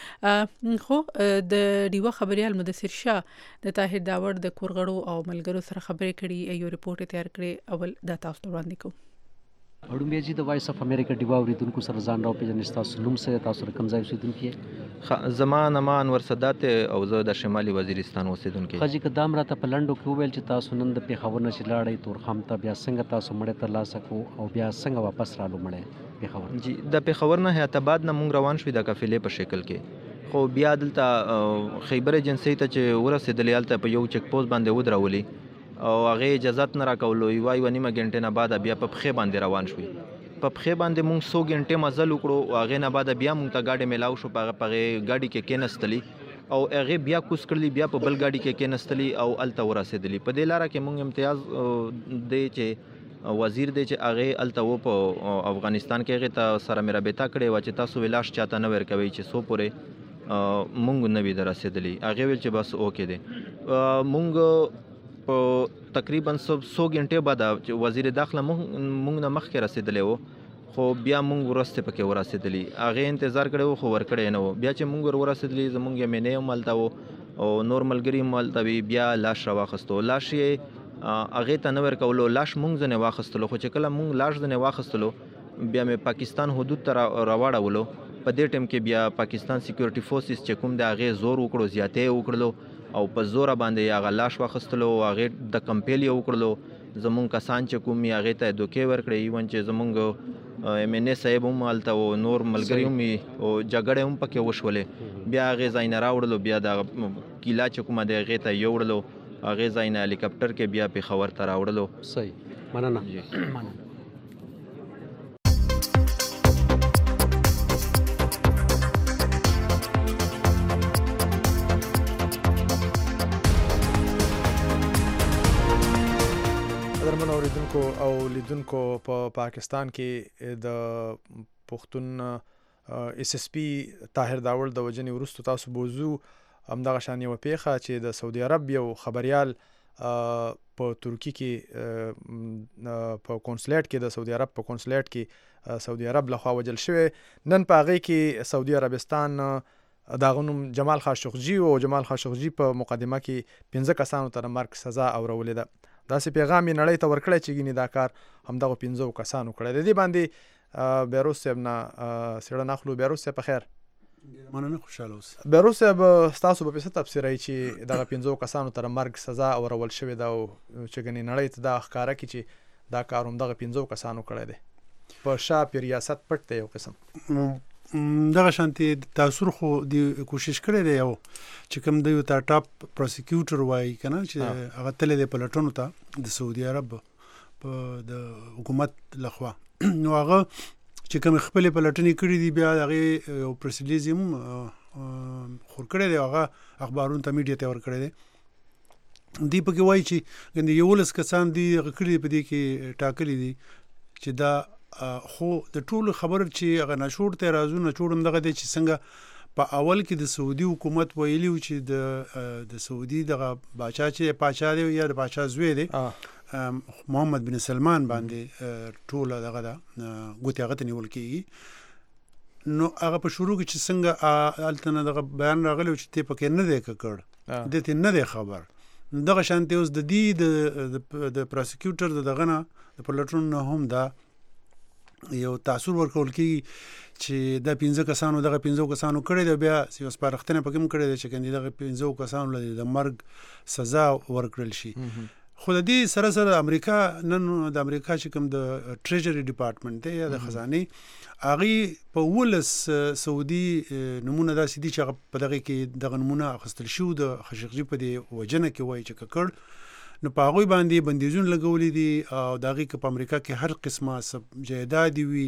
کوو. خو د ډیوه خبريال مدثر شاه د طاهر داوړ د کورغړو او ملګرو سره خبرې کړي، یو ریپورت تیار کړی، اول دا تاسو ته وړاندې کوو. اړومبیا جی د وایس اف امریکا ډیوا اوریدونکو سره ځان راو پیژنې، تاسو نوم څه، تاسو رقم ځای اوسیدونکو؟ زمان امان انور سادات او زه د شمالي وزیرستان اوسیدونکو. خاجي قدام راته په لندو کې وویل چې تاسو نن د پیښور نه لاړی تورخم ته، بیا څنګه تاسو مړی تر لاسه کو او بیا څنګه واپس رالو مړی پیښور؟ جی د پیښور نه حیات آباد نه مونږ روان شوې د قافلې په شکل کې، خو بیا دلته خیبر ایجنسی ته چې ورسېدلې هلته په یو چک پوسټ باندې ودرولي او هغه اجازه نه راکولو، یوه نیمه غنټه نه بعد بیا په پخې باندې روان شوې. په پخې باندې مونږ 100 غنټې مزل وکړو او هغه نه بعد بیا مونږ ته گاډي ملاو شو، په گاډي کې کېنستلی او هغه بیا کوس کړلی، بیا په بل گاډي کې کېنستلی او الته ورسېدلی. په دې لاره کې مونږ امتیاز دی چې وزیر دی چې هغه الته و په افغانستان کې هغه ته سره مې رابطه کړې و چې تاسو ویلاش چاته نه ورکوي چې سو پورې مونږ نه وی درسېدلی. هغه ویل چې بس اوکې دی. مونږ په تقریبا 100 غنټې بعد چې وزیر داخله مونږ نه مخکې رسېدلی و، خو بیا مونږ ورسته پکې ورسېدلی. هغه انتظار کړی خو ورکړی نه و. بیا چې مونږ ورسېدلی زمونږ یې مینې هم هلته و او نور ملګري هم هلته وي. بیا لاش راواخیستو، لاش یې هغې ته نه ورکولو، لاش مونږ ځنې واخیستلو. خو چې کله مونږ لاش ځنې واخیستلو بیا مې پاکستان حدود ته راواړولو. په دې ټیم کې بیا پاکستان سیکیورټي فورسز چې کوم د هغې زور وکړو، زیاتې یې وکړلو او په زوره باندې هغه لاش واخیستلو، هغې د کمپیل یې وکړلو. زمونږ کسان چې کوم یې هغې ته دوکې ورکړې، ایون چې زمونږ MNA صاحب هم هلته او نور ملګري هم او جګړې هم پکې وشولې. بیا هغې ځای نه راوړلو، بیا د کیلا چې کومه دی هغې ته یوړلو، هغې ځای نه هلیکاپټر کې بیا پېښور ته راوړلو. صحیح، مننه. درمن اوریدونکو او لیدونکو په پاکستان کې د پښتون SSP طاهر داوړ د وجنې وروسته تاسو بوزو همدغه شان یوه پیښه چې د سعودي عرب یو خبریال په ترکی کې په کونسلیټ کې د سعودي عرب په کونسلیټ کې سعودي عرب لخوا وجل شوی. نن په هغې کې سعودي عربستان دغه نوم جمال خاشقجي او جمال خاشقجي په مقدمه کې 15 کسانو ته مرګ سزا اورولې ده. داسې پیغام یې نړۍ ته ورکړی چې ګینې دا کار همدغه 15 کسانو کړی. د دې باندې بیروز صاحب نه څېړنه اخلو. بیروز صاحب په خیر؟ مننه، خوشحاله اوسئ. بیروز صاحب ستاسو به څه تفسیروئ چې دغه 15 کسانو ته مرګ سزا اورول شوې ده او چې ګینې نړۍ ته دا ښکاره کړي چې دا کار همدغه 15 کسانو کړی دی؟ په شا په ریاست پټ دی یو قسم دغه شانتي تاثیر خو دی کوشش کړی دی یو چې کوم د یو ټاپ پروسیکیوټر وایي کنه چې هغه تللی دی په لټونو ته د سعودي عرب په د حکومت لخوا. نو هغه چې کوم خپل په لټنې کړي دي بیا هغه یو پریس ریلیز هم خور کړی دی، هغه اخبارونو ته میډیا ته ور کړی دی. دی پکې وایي چې ګنې 11 کسان دي هغه کړي په دې کې ټاکلي دي چې دا خو د ټولو خبر چې هغه نشور ته راځو نشور هم دغه دی چې څنګه په اول کې د سعودي حکومت ویلي و چې د سعودي دغه باچا چې پاچا دی یا د باچا زوی دی محمد بن سلمان باندې ټوله دغه ده ګوتې هغه ته نیول کېږي. نو هغه په شروع کې چې څنګه هلته نه دغه بیان راغلی و چې تی پکې نه دی ککړ، دې ته نه دی خبر. دغه شانتې اوس د دې د پروسیکیوټر د دغه نه د پلټون نه هم دا یو تاثیر ورکول کېږي چې دا 15 کسانو دغه 15 کسانو کړی دی. بیا یو سپارښتنه پکې هم کړې ده چې کني دغه 15 کسانو له د مرګ سزا ورکړل شي. خو د دې سره سره امریکا نن د امریکا چې کوم د ټریجري ډپارټمنټ دی یا د خزانه هغه په ولس سعودي نمونه داسې دي چې په دغه کې دغه نمونه اخیستل شو د خاشقجي په دې وجنه کې وایي چې ککړ. نو په هغوی باندې بندیزونه لګولي دي او د هغې که په امریکا کې هر قسمه جایداد وي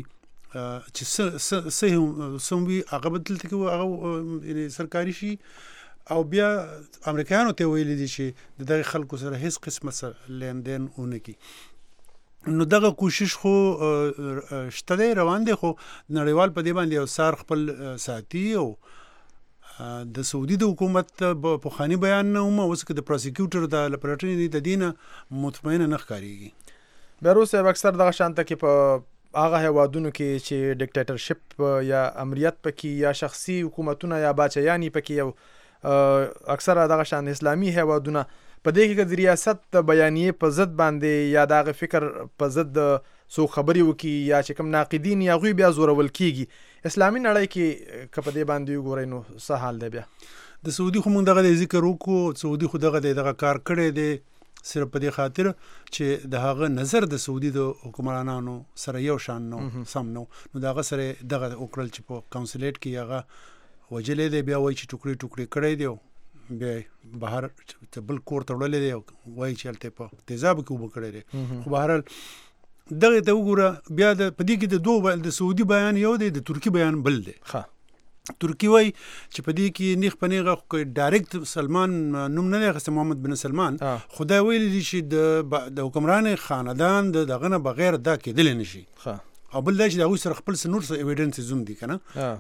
چې څه وي هغه به دلته کې هغه سرکاري شي. او بیا امریکایانو ته ویلي دي چې د دغه خلکو سره هیڅ قسمه لیندین ونه کړي. نو دغه کوشش خو شته دی، روان دی، خو نړیوال په دې باندې یو سار خپل ساتي او د سعودي د حکومت پخوانی بیان نه هم اوس که د پروسیکیوټر د لپټنې د دینه مطمئنه نه ښکاریږي. بیروس صاحب اکثر دغه شانته کې په هغه هیوادونو کې چې ډیکټیټرشپ یا امریت پکې یا شخصي حکومتونه یا باچایانی پکې یو اکثر دغه شان اسلامي هیوادونه په دې کې د ریاست بیانیې په ضد باندې یا دغه فکر په ضد سو خبري وکي یا چې کوم ناقدین یا غوی بیا زورول کیږي. اسلامي نړۍ کې کپ دې باندې وګورئ نو څه حال دی؟ بیا د سعودي خو موږ دغه ذکر وکړو، سعودي خو دغه کار کړی دی صرف په دې خاطر چې د هغه نظر د سعودي د حکمرانانو سره یو شان نو سم نو دغه سره دغه وکړل چې په کونسلیټ کې هغه وجلې دی، بیا وایي چې ټوکړي ټوکړي کړی دی، بیا بهر بل کور ته وړلې دی، وایي چې هلته په تیزاب کې اوبه کړی دی. خو بهرحال دغه ته وګوره بیا په دې کې د دوه د سعودي بیان یو دی، د ترکی بیان بل دی. ترکی وایي چې په دې کې نیغ په نیغه ډایرکټ سلمان نوم نه دی اخیستی، محمد بن سلمان، خدای ویلی دی چې د حکمران خاندان د دغه نه بغیر دا کېدلی نه شي. او بل دا چې د هغوی سره خپل څه نور څه ایویډنسز هم دي که نه،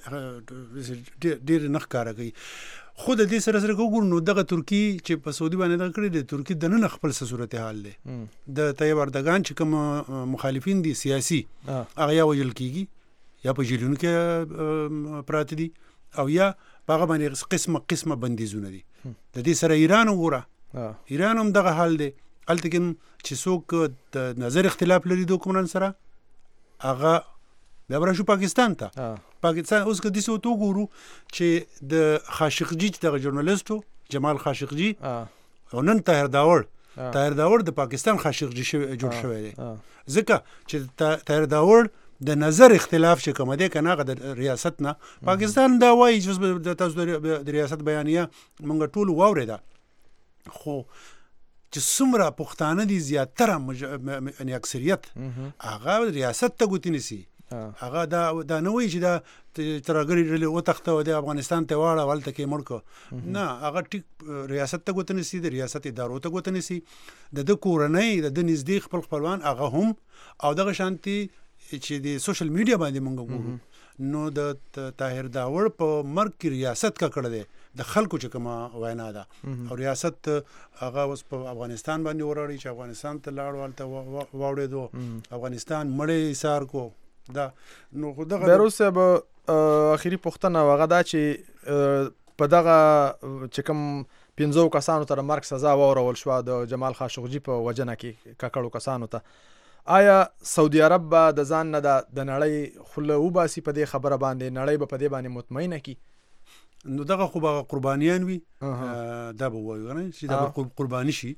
هغه ډېر نه ښکاره کوي. خو د دې سره وګورو نو دغه ترکی چې په سعودي باندې دغه کړی دی، ترکی دننه خپل څه صورتحال دی. د طیب اردګان چې کوم مخالفین دي سیاسي، هغه یا وژل کېږي یا په جیلونو کې پراته دي او یا په هغه باندې قسمه بندیزونه دي. د دې سره ایران وګوره، ایران هم دغه حال دی. هلته کې چې څوک د نظر اختلاف لري د حکمران سره، هغه بیا به راشو پاکستان ته. پاکستان اوس که داسې ورته وګورو چې د خاشقجي چې دغه ژورنالیسټ و جمال خاشقجي او نن طاهر داور د پاکستان خاشقجي جوړ شوی دی، ځکه چې طاهر داور د نظر اختلاف چې کوم دی که نه هغه د ریاست نه پاکستان دا وایي چې تاسو د ریاست بیانیه موږ ټول واورېده، خو چې څومره پښتانه دي زیاتره یعنې اکثریت هغه ریاست ته ګوتې نیسي. هغه دا نه وایي چې دا ترهګرې ډلې وتښته د افغانستان ته واړه هلته کې مړ کړه، نه هغه ټیک ریاست ته ګوته نیسي، د ریاست ادارو ته ګوته نیسي. د کورنۍ د نږدې خپل خپلوان هغه هم، او دغه شانتي چې د سوشل میډیا باندې موږ وګورو نو د طاهر داور په مرګ کې ریاست کا کړی دی، د خلکو چې کومه وینا ده، او ریاست هغه اوس په افغانستان باندې وراړي چې افغانستان ته لاړو، هلته واوړېدو، افغانستان مړی ایثار کو. دا نو خو دغه بیروس صاحب اخري پوښتنه هغه دا چې په دغه چې کوم 15 کسانو ته د مرګ سزا واورول شوه د جمال خاشقجي په وجنه کې ککړو کسانو ته، آیا سعودي عرب به د ځان نه د نړۍ خوله وباسي په دې خبره باندې، نړۍ به په دې باندې مطمئنه کی؟ نو دغه خو به قربانیان وي، دا به وایو نه چې دا به قرباني شي.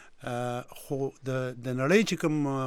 خو د نړۍ چې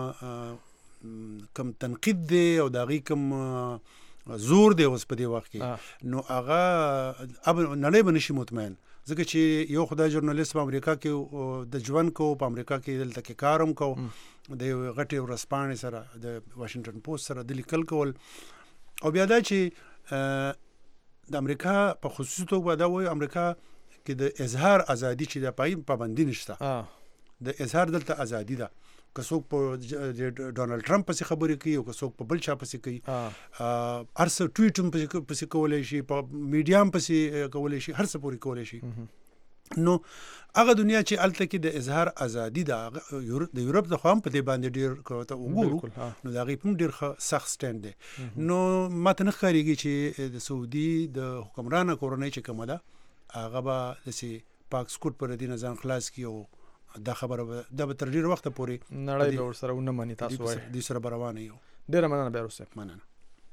کم تنقید دی او د هغې کم زور دی اوس په دې وخت کې، نو هغه نړۍ به نشي مطمئن، ځکه چې یو خدای ژورنالیست په امریکا کې د ژوند کو، په امریکا کې دلته کې کار هم کو، د یو غټې ورځپاڼې سره د واشنګټن پوسټ سره د لیکل کول، او بیا دا چې د امریکا په خصوصي توګه دا وایي امریکا کې د اظهار ازادي چې د پای پابندي نشته، د اظهار دلته ازادي ده. که څوک په ډونالډ ټرمپ پسې خبرې کوي او که څوک په بل چا پسې کوي، هر څه ټویټ هم پسې کولی شي، په میډیا هم پسې کولی شي، هر څه پورې کولی شي. نو هغه دنیا چې هلته کې د اظهار ازادي ده، د یورپ د خوا هم په دې باندې ډېر ته وګورو نو د هغې هم ډېر ښه سخت سټینډ دی. نو ما ته نه ښکارېږي چې د سعودي د حکمرانه کورنۍ چې کومه ده هغه به داسې پاک سکوټ پر دې نه ځان خلاص کړي، او دا خبره دا به تر ډېر وخته پورې نړۍ به ورسره ونه مني. تاسو وایئ دوی سره به روانه یو. ډېره مننه بیروس صاحب. مننه.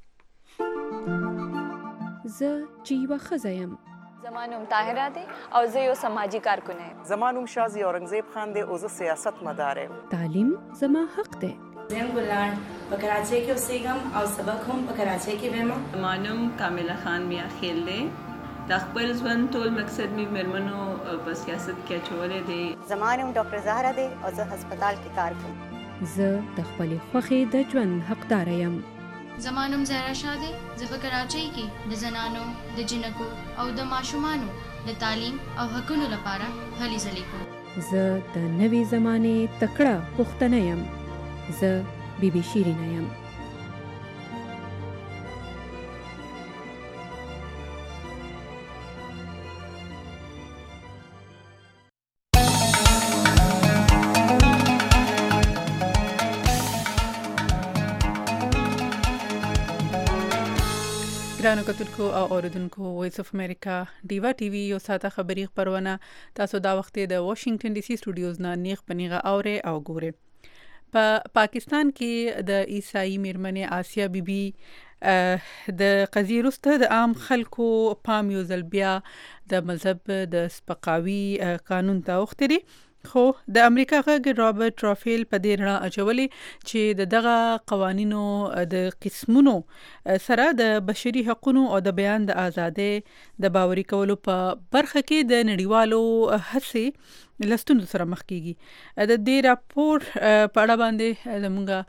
زه چې یوه ښځه یم، زما نوم طاهره دی او زه یو سماجي کارکن یم. زما نوم شازي اورنګزیب خان دی او زه سیاست مدار یم. تعلیم زما حق دی. زم ګلان په کراچۍ کې اوسېږم او سبق هم په کراچۍ کې وایم. زما نوم کامله خان میا خیل دی. د خپل ژوند ټول مقصد مې مېرمنو په سیاست کې اچولی دی. زما نوم ډاکټر زهره دی او زه هسپتال کې کار کوم. زه د خپلې خوښې د ژوند حقداره یم. زما نوم زهرا شاه دی. زه په کراچۍ کې د زنانو، د جنکو او د ماشومانو د تعلیم او حقونو لپاره هلې ځلې کوم. زه د نوې زمانې تکړه پښتنه یم. زه بیبي شیرینه یم. ګرانو کتونکو او اوریدونکو وایس اف امریکا ډیوا ټي وي یو ساته خبری خبرونه تاسو دا وخت د واشنگټن ډي سي سټوډیوز نه نیغ پنیغه اوري او ګوري. په پاکستان کې د عیسائی میرمنې آسیا بیبي د قضیې وروسته د عام خلکو پام یو ځل بیا د مذهب د سپکاوي قانون ته اوښتي. خو د امریکا غږ رابرټ رافیل په دې رڼا اچولي چې دغه قوانینو د قسمونو سره د بشري حقوقو او د بیان د ازادۍ د باوري کولو په برخه کې د نړیوالو هڅې لستون سره مخ کیږي. د دې راپور په اړه باندې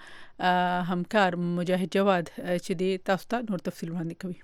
زموږ همکار مجاهد جواد چې د تاسو ته نور تفصیل وړاندې کوي.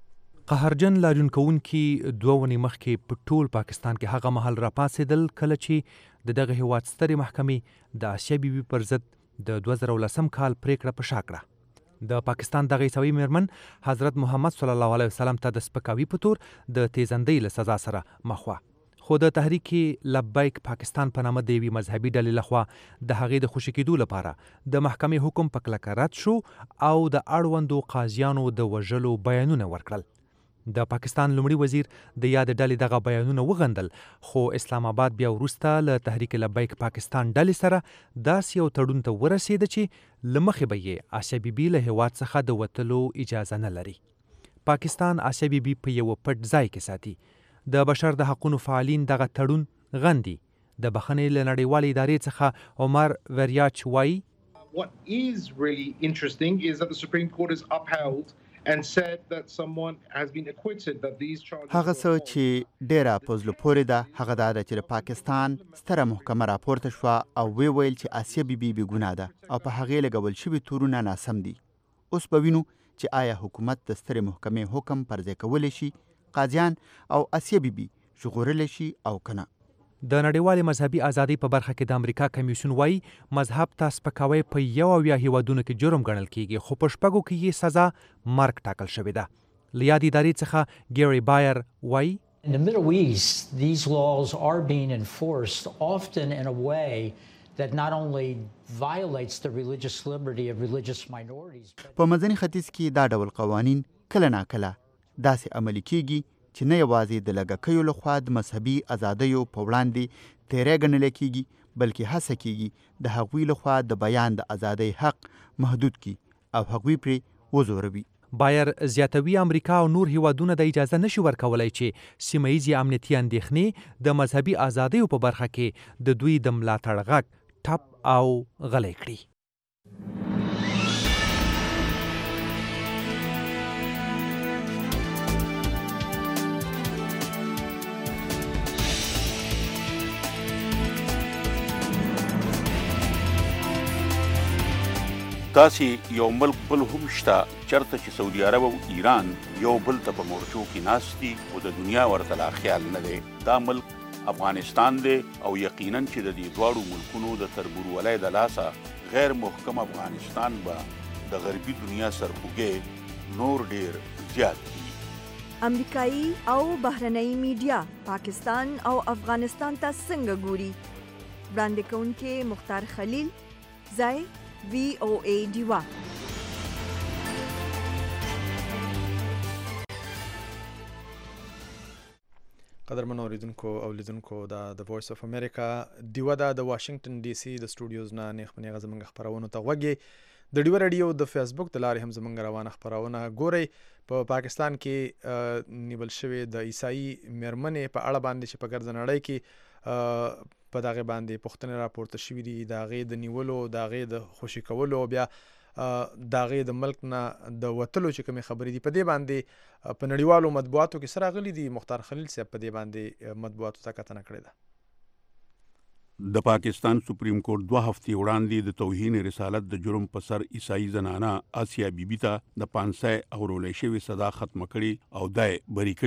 قهرجن لاریون کوونکي 2 ونې مخکې په ټول پاکستان کې هغه مهال راپاسېدل کله چې دغه هیواد سترې محکمې د آسیا بیبي پر ضد د 2010 کال پریکړه په شا کړه. د پاکستان دغه عیسوي میرمن حضرت محمد صلی الله علیه وسلم ته د سپکاوي په تور د تیزندۍ له سزا سره مخ وه. خو د تحریک لبیک پاکستان په نامه د یوې مذهبي ډلې لخوا د هغې د خوشي کېدو لپاره د محکمې حکم په کلکه رد شو او د اړوندو قاضیانو د وژلو بیانونه ورکړل. د پاکستان لومړي وزیر د یاد ډلې دغه بیانونه وغندل، خو اسلام آباد بیا وروسته له تحریک لبیک پاکستان ډلې سره داسې یو تړون ته ورسېده چې له مخې به یې آسیا بیبي له هیواد څخه د وتلو اجازه نه لري. پاکستان آسیا بیبي په یو پټ ځای کې ساتي. د بشر د حقوقو فعالین دغه تړون غندي. د بخښنې له نړیوالې ادارې څخه عمر وریاچ وایي What is really interesting is that the Supreme Court has upheld and said that someone has been acquitted, that these charges هغه څه چې ډیره پوزلو پورې ده هغه دا ده چې د پاکستان ستره محکمه راپورته شوه او ویل چې آسیا بیبي بې ګناه ده او په هغې لګول شوي تورونه ناسم دي. اوس به وینو چې آیا حکومت د سترې محکمې حکم پرځای کولی شي، قاضیان او آسیا بیبي ژغورلی شي او که نه. د نړیوالې مذهبي ازادۍ په برخه کې د امریکا کمیسیون وایي مذهب ته سپکاوی په 71 هیوادونو کې جرم ګڼل کیږي، خو په 6 کې یې سزا مرګ ټاکل شوې ده. له یادې ادارې څخه ګیری بایر وایي In the Middle East, these laws are being enforced often in a way that not only violates the religious liberty of religious minorities. په منځني ختیځ کې دا ډول قوانین کله ناکله داسې عملي کیږي چې نه یوازې د لږکیو لخوا د مذهبي ازادیو په وړاندې تیری ګڼل کیږي، بلکې هڅه کیږي د هغوی لخوا د بیان د ازادۍ حق محدود کی او هغوی پرې وزوروي. بایر زیاتوي امریکا او نور هیوادونه د اجازه نشي ورکولای چې سیمه‌ییزې امنیتي اندېښنې د مذهبي ازادیو په برخه کې د دوی د ملاتړ غږ ټپ او غلی کړي. داسې یو ملک بل هم شته چرته چې سعودي عرب او ایران یو بل ته په مورچو کې ناست دي خو د دنیا ورته لا خیال نه دی. دا ملک افغانستان دی او یقینا چې د دې دواړو ملکونو د تربورولۍ د لاسه غیر محکم افغانستان به د غربي دنیا سرخوږی نور ډیر زیات دي. امریکایي او بهرنۍ میډیا پاکستان او افغانستان ته څنګه ګوري؟ وړاندې کوونکي مختار خلیل، ځای VOA ډیوا. قدرمن اوریدونکو او لیدونکو د وایس اف امریکا ډیوا د واشنگټن ډي سي د سټوډیوز نه نیغ پنیغه زمونږ خبرونه ته غوږی. د ډیوا رادیو د فیسبوک د لارې هم زمونږ روانه خبرونه ګورئ. په پاکستان کې نیول شوی د عیسائی میرمنې په اړه باندې چې په ګرځ نړۍ کې په دغه باندې پوښتنې راپورته شوې دي، د هغې د نیولو، د هغې د خوشي کولو، بیا د هغې د ملک نه د وتلو چې کومې خبرې دي، په دې باندې په نړیوالو مطبوعاتو کې څه راغلي دي؟ مختار خلیل صاحب په دې باندې مطبوعاتو ته کتنه کړې ده. د پاکستان سپریم کورټ 2 هفتې وړاندې د توهین رسالت د جرم په سر عیسائی زنانه آسیا بیبي ته د 500 اورولې شوې سزا ختمه کړې او دای بری کړې ده.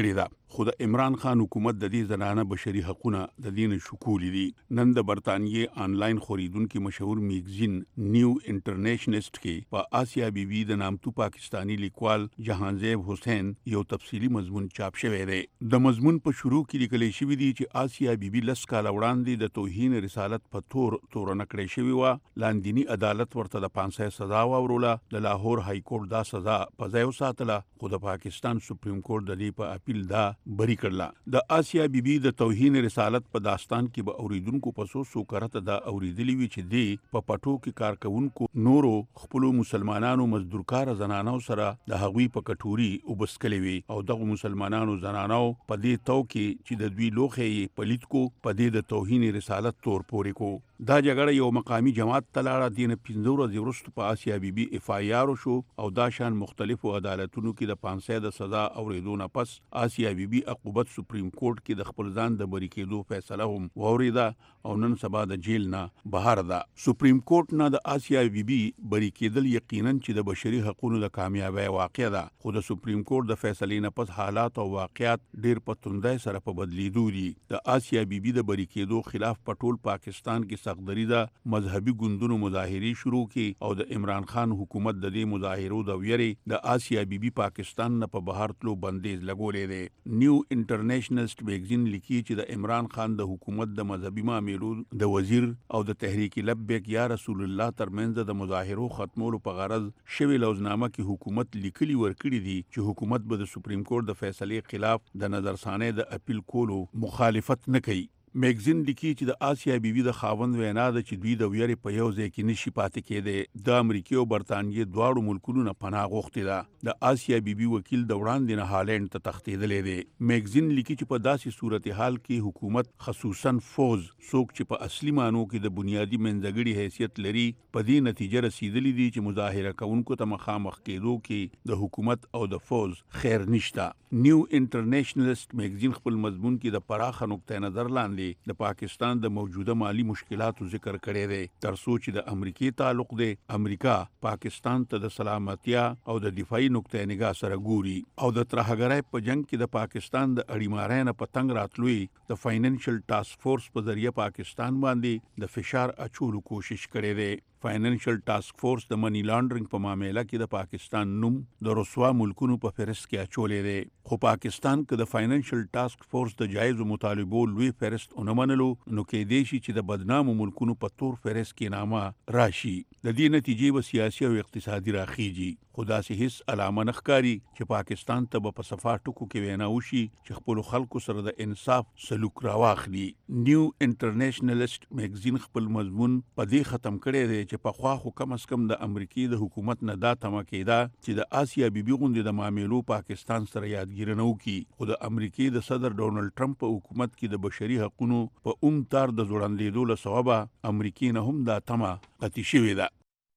خو د عمران خان حکومت د دې زنانه بشري حقونه د دین شکولې دي. نن د برتانیې آنلاین خوریدونکو مشهور میگزین نیو انټرنیشنلیسټ کې په آسیا بیبي د نامتو پاکستانی لیکوال جهانزیب حسین یو تفصیلی مضمون چاپ شوی دی. د مضمون په شروع کې لیکل شوی دی چې آسیا بیبي لس کاله وړاندې د توهین رسالت په تورنه کړې شوی و. لاندینی عدالت ورته د 500 سزا واوروله. د لاهور های کورټ دا سزا په ځای وساتله، خو د پاکستان سپریم کورټ د دې په اپیل دا بری کړله. د آسیا بیبي د توهین رسالت په داستان کې به اوریدونکو په سو کرته دا اوریدلی وی چې دی په پټو کې کارکونکو نورو خپل مسلمانانو مزدورکار زنانو سره د هغوی په کټوري وبسکلې وي او دغه مسلمانانو زنانو په دې تو کې چې د دوی لوخې پلیت کو په دې د توهین رسالت تور پورې کو. دا جګړه یو مقامی جماعت تلاړه دین 15 ورځې وروسته په آسیا بیبي اف آی آر شو او دا شان مختلفو عدالتونو کې د 500 د سزا اوریدو نه پس آسیا بیبي عقوبت سپریم کورټ کې د خپل ځان د بری کېدو فیصله هم ووریده او نن سبا د جیل نه بهر ده. سپریم کورټ نه د آسیا بیبي بری کېدل یقینا چې د بشري حقوقو د کامیابی واقع ده، خو د سپریم کورټ د فیصلې نه پس حالات او واقعیات ډیر په توندۍ سره په بدلیدو دي. د آسیا بیبي د بری کېدو خلاف په ټول پاکستان کې سخت دریده مذهبي ګوندونو مظاهرې شروع کړي او د عمران خان حکومت د دې مظاهرو د ویرې د آسیا بیبي پاکستان نه په بهر تلو بندیز لګولې دی. نیو انټرنیشنلیسټ میگزین لیکي چې د عمران خان د حکومت د مذهبي معاملو د وزیر او د تحریک لبیک یا رسول الله ترمنځ د مظاهرو ختمولو په غرض شوی لوزنامه کې حکومت لیکلي ورکړي دي چې حکومت به د سپریم کورټ د فیصلې خلاف د نظرثانه د اپیل کولو مخالفت نه کوي. میگزین لیکي چې د آسیا بیبي د خاوند وینا ده چې دوی د ویرې په یو ځای کې نشي پاتې کېدی. د امریکا او برتانیې دواړو ملکونو نه پناه غوښتې ده. د آسیا بیبي وکیل د وړاندې نه هالند ته تښتېدلی دی. میگزین لیکي چې په داسې صورتحال کې حکومت خصوصا فوز څوک چې په اصلي معنو کې د بنیادي منځګړي حیثیت لري په دې نتیجه رسیدلی دي چې مظاهره کوونکو ته مخامخ کېدو کې د حکومت او د فوز خیر نشته. نیو انټرنیشنلیسټ میگزین خپل مضمون کې د پراخه نقطه نظر لاندې د پاکستان د موجوده مالی مشکلاتو ذکر کړی دی تر څو چې د امریکای تعلق دی امریکا پاکستان ته د سلامتیا او د دفاعي نقطه نگاه سره ګوري او د ترهګرۍ په جنگ کې د پاکستان د اړیمارۍ نه پتنګ راتلوي د فاینانشل ټاسک فورس په ذریعہ پاکستان باندې د فشار اچولو کوشش کړی دی. فاینانشل ټاسک فورس د منی لانډرینګ په معاملې کې د پاکستان نوم د رسوا ملکونو په فهرست کې اچولې دی، خو پاکستان کې د فاینانشل ټاسک فورس د جایز مطالبو لوی فهرست ونه منلو نو کې دی چې د بدنامو ملکونو په تور فهرست کې نامه راشي. د دې نتیجې به سیاسي او اقتصادي راخیږي، خو داسې هیڅ علامه نه ښکاري چې پاکستان ته به په صفا ټکو کې وینا وشي چې خپلو خلکو سره د انصاف سلوک راواخلي. نیو انټرنیشنلیسټ میگزین خپل مضمون په دې ختم کړی دی چې پخوا خو کم از کم د امریکای د حکومت نه دا تمه کېده چې د آسیا بیبي غوندې د معاملو پاکستان سره یادګیري نه وکړي، خو د امریکای د صدر ډونالډ ټرمپ په حکومت کې د بشري حقوقو په تار د ځوړندېدو له سببه امریکای نه هم دا تمه قطعي شوې ده.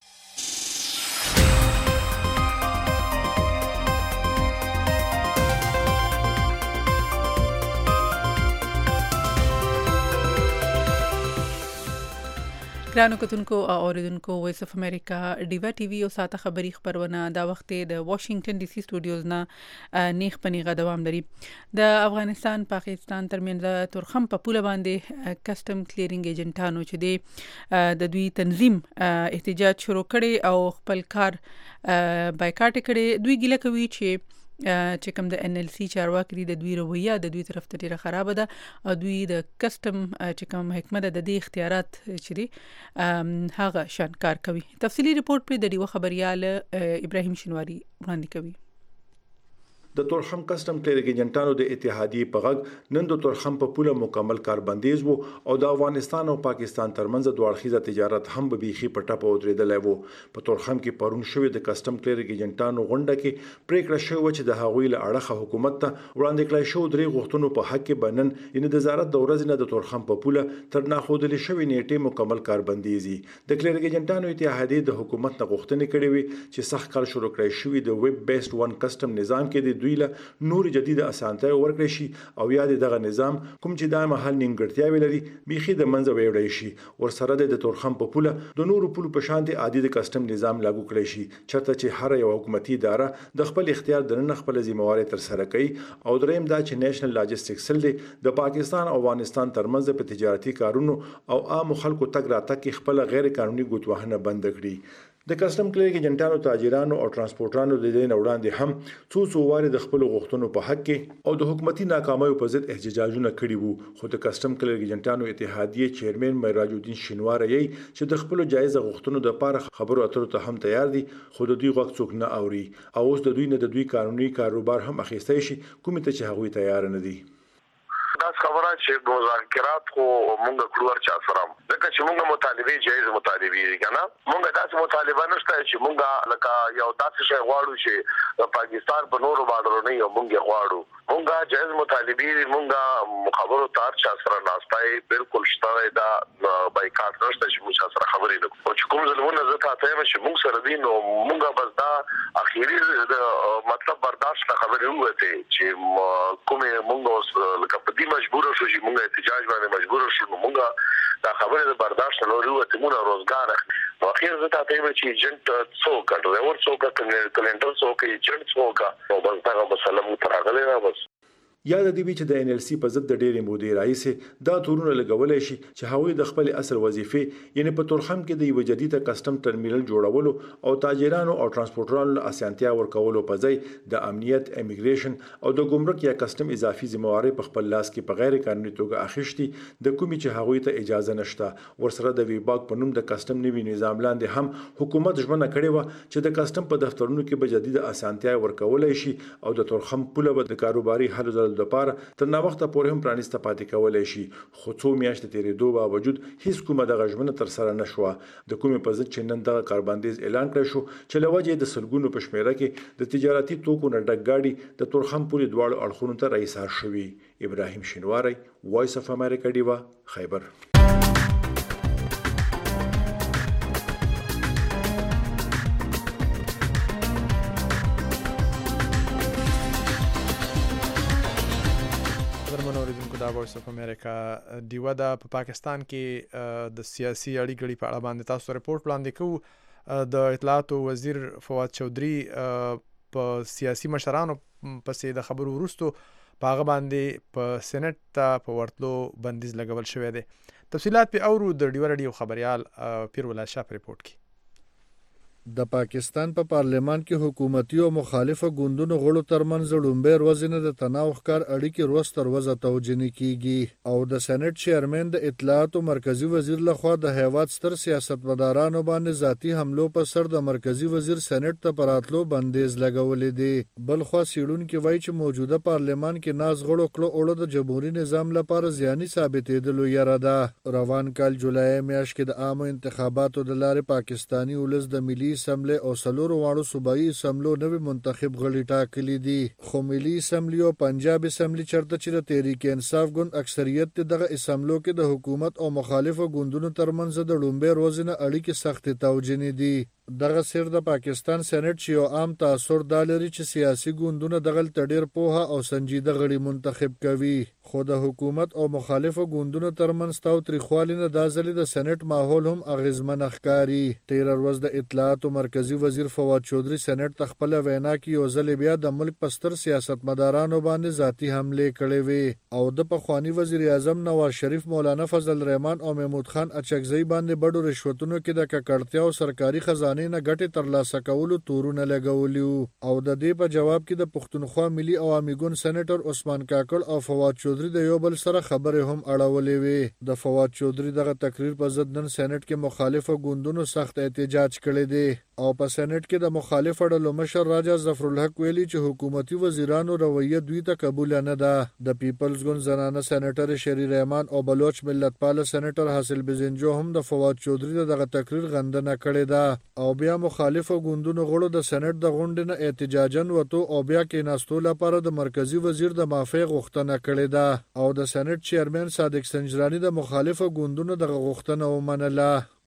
ګرانو کتونکو او اوریدونکو وایس اف امریکا ډیوا ټي وي او ساته خبری خبرونه دا وخت د واشنگټن ډي سي سټوډیوز نه نیخ پنیغه دوام لري. د افغانستان پاکستان ترمنځ تورخم په پوله باندې کسٹم کلیرینګ ایجنټانو چې د دوی تنظیم احتجاج شروع کړي او خپل کار بایکاټ کړي. دوی ګیله کوي چې کوم د ان ال سی چارواکي د دوی رویه د دوی طرف ته ډیره خراب ده او دوی د کسٹم چې کوم حکمت د دې اختیارات چې هغه شان کار کوي. تفصیلی ریپورت پر د ډیو خبريال ابراهیم شنواری وړاندې کوي. د تورخم کسٹم کلیرینګ ایجنټانو د اتحادیې په غږ نن د تورخم په پوله مکمل کاربندیز وو او د افغانستان او پاکستان ترمنځ دوه اړخیزه تجارت هم به بيخي په ټاپه ودرېدلې وو. په تورخم کې پرون شوې د کسٹم کلیرینګ ایجنټانو غونډه کې پریکړه شوې چې د هغوی له اړخه حکومت ته وړاندې کړای شو درې غوښتنو په حق کې بنن یعنی د وزارت د ورځې نه د تورخم په پوله تر ناخودلې شوې نیټه مکمل کاربندیزي. د کلیرینګ ایجنټانو اتحادیې د حکومت نه غوښتنې کړې وي چې سخت کار شروع کړی شوی د ویب بیسډ ون کسٹم نظام کې د دوی له نور جدید اسانتیا ورکړي شي او یا دغه نظام کوم چې د محل نیمګړتیاوي لري بيخي د منځ ویوړی شي ورسره د تورخم په پوله د نورو پولو په شان دي عادي د کسٹم نظام لاګو کړی شي چرته چې هر یو حکومتي اداره د خپل اختیار د نه خپل ذمہواری تر سره کوي او دریم دا چې نېشنل لاجستیک سل د پاکستان او افغانستان ترمنځ په تجارتي کارونو او عام خلکو تګ راتګ خپل غیر قانوني ګوتوهنه بند کړي د کسٹم کلیرک ایجنټانو تاجرانو او ترانسپورټرانو د دې وړاندې هم څو واره د خپل غوښتنو په حق کې او د حکومتي ناکامۍ په ضد احتجاجونه کړي وو خو د کسٹم کلیرک ایجنټانو اتحادیه چیرمن معراج الدین شینوار یې چې د خپل جایزه غوښتنو د لپاره خبرو اترو ته هم تیار دي خو د دوی غوښتنه څوک نه اوري او اوس د دوی نه د دوی قانوني کاروبار هم اخیستای شي کوم ته چې هغوی تیار نه دي دا خبره چې مذاکرات خو مونږ کړور چا سره ځکه چې مونږ مطالبه جایز مطالبه دي کنه مونږ داسې مطالبه نشته چې مونږ لکه یو داسې شی غواړو چې پاکستان په نورو بارډرونو نه یو مونږ غواړو مونږ جایز مطالبه دي مونږ خبرو تار چا سره ناستای بالکل شته دا بایکاټ نشته چې مونږ سره خبرې نه کوو چې کوم ځلونه زه ته ته چې مونږ سره دي نو مونږ بس دا اخیری مطلب برداشت نه خبرې وته چې کومه مونږ لکه مجبور شو چې موږ احتجاج باندې مجبور شو موږ دا خبره د برداشت نه لرو ته موږ روزګار نو اخر زه ته وایم چې ایجنټ څوک ډرایور څوک کلندر څوک ایجنټ څوک او بس دا مسله مو تراغله نه بس یا د دې چې د ان ال سی په ضد د ډېرې مودې راځي دا تورونه لګولای شي چې هغوی د خپل اصل وظیفې یعنی په تورخم کې د یو جديده کسٹم ټرمینل جوړولو او تاجرانو او ترانسپورټرانو اسانتیا ورکولو په ځای د امنیت امیګریشن او د ګمرک یا کسٹم اضافي ذمہواری په خپل لاس کې په غیر قانوني توګه اخیشتي د کومي چې هغوی ته اجازه نشته ورسره د ویباک په نوم د کسٹم نوي نظام لاندې هم حکومت ژمنه کړې و چې د کسٹم په دفترونو کې به جديده اسانتیا ورکولای شي او د تورخم پوله به د کاروباري حل د لپاره تر نا وخت پورې هم پرانیسته پاتې کولای شي خو څو میاشتې تیرېدو باوجود هیڅ کومه د غژمنه تر سره نشوه د کومې په ضد چې نن دغه کاربندیز اعلان کړی شو چې لوجه د سلګونو په شمیره کې د تجارتي توکو نه ډک گاډي د تورخم پورې دواړو اړخونو ته رئیسار شوی ابراهیم شینواری وایس اف امریکا دیوا خیبر دا وایس اف امریکا دیوا دا په پاکستان کې د سیاسي اړیکو په اړه باندې تاسو رپورت وړاندې کوو د اطلاعات وزیر فواد چودھری په سیاسي مشرانو پسې د خبرو وروسته په هغه باندې په سېنات ته په ورتلو بندیز لګول شوی دی تفصيلات په اورو د ډیو رادیو خبريال پیرول شاپ رپورت کې د پاکستان په پارلمان کې حکومتي او مخالفه ګوندونو غړو ترمنځ لومبه ورځ نه د تناو ښکار اړیکې روز تر ورځې توجینی کیږي او د سېنات چیرمن د اطلاعات او مرکزی وزیر لخوا د هیواد ستر سیاستمدارانو باندې ذاتی حملو په سر د مرکزی وزیر سېنات ته پراتلو بندیز لګولې دي بل خو سیړون کې وایي چې موجوده پارلمان کې ناز غړو کړو او د جمهوریت نظام لپاره زیانی ثابتېدل یاره ده روان کال جولای میاشت کې د عامو انتخاباتو د لارې پاکستانی ولس د ملي اسمبلی او سلورو واړو صوبایي اسمبلو نوی منتخب غړي ټاکلي دي خو ملي اسمبلی او پنجاب اسمبلی چرته چې د تحریک انصاف ګوند اکثریت دغه اسمبلو کې د حکومت او مخالفو ګوندونو ترمنځ د لومبه روزنه اړیکې سختې توجینی دي دغه سر د پاکستان سېنات چې یو عام تاثر دالري چې سیاسي ګوندونه دغه تډیر پوها او سنجیده غړي منتخب کوي خو د حکومت او مخالفو ګوندونو ترمنځ تاو تریخوالینه د ځلې د سېنات ماحول هم اغیزمن ښکاری 13 ورځ د اطلاعات او مرکزی وزیر فواد چودھری سېنات تخپل وینا کې یو ځل بیا د ملک پستر سیاستمدارانو باندې ذاتی حمله کړې وي او د پخوانی وزیر اعظم نواز شریف مولانا فضل الرحمن او محمود خان اچکزئی باندې بډو رشوتونو کې د ککړتیا او سرکاري خزانه نه ګټه ترلاسه کولو تورونه لګولیو او د دې په جواب کې د پښتونخوا ملي عوامي ګوند سېنیټر عثمان کاکړ او فواد چودھری د یو بل سره خبرې هم اړولې وي د فواد چودھری دغه تقریر په ضد نن سېنات کې مخالفو ګوندونو سخت احتجاج کړی دی او په سېنات کې د مخالفو ډلو مشر راجا ظفر الحق ویلي چې حکومتي وزیرانو رویه دوی ته قبول نه ده د پیپلز ګوند زنانه سېنیټر شری رحمان او بلوچ ملت پال سېنیټر حاصل بزنجو هم د فواد چودھری دغه تقریر غندنه کړې ده او بیا مخالفو ګوندونو غړو د سېنات د غونډې نه احتجاجن وته او بیا کې ناستو لپاره د مرکزی وزیر د معافی غوښتنه کړې ده او د سېنات چیرمن صادق سنجرانی د مخالفو ګوندونو د غوښتنه ومنله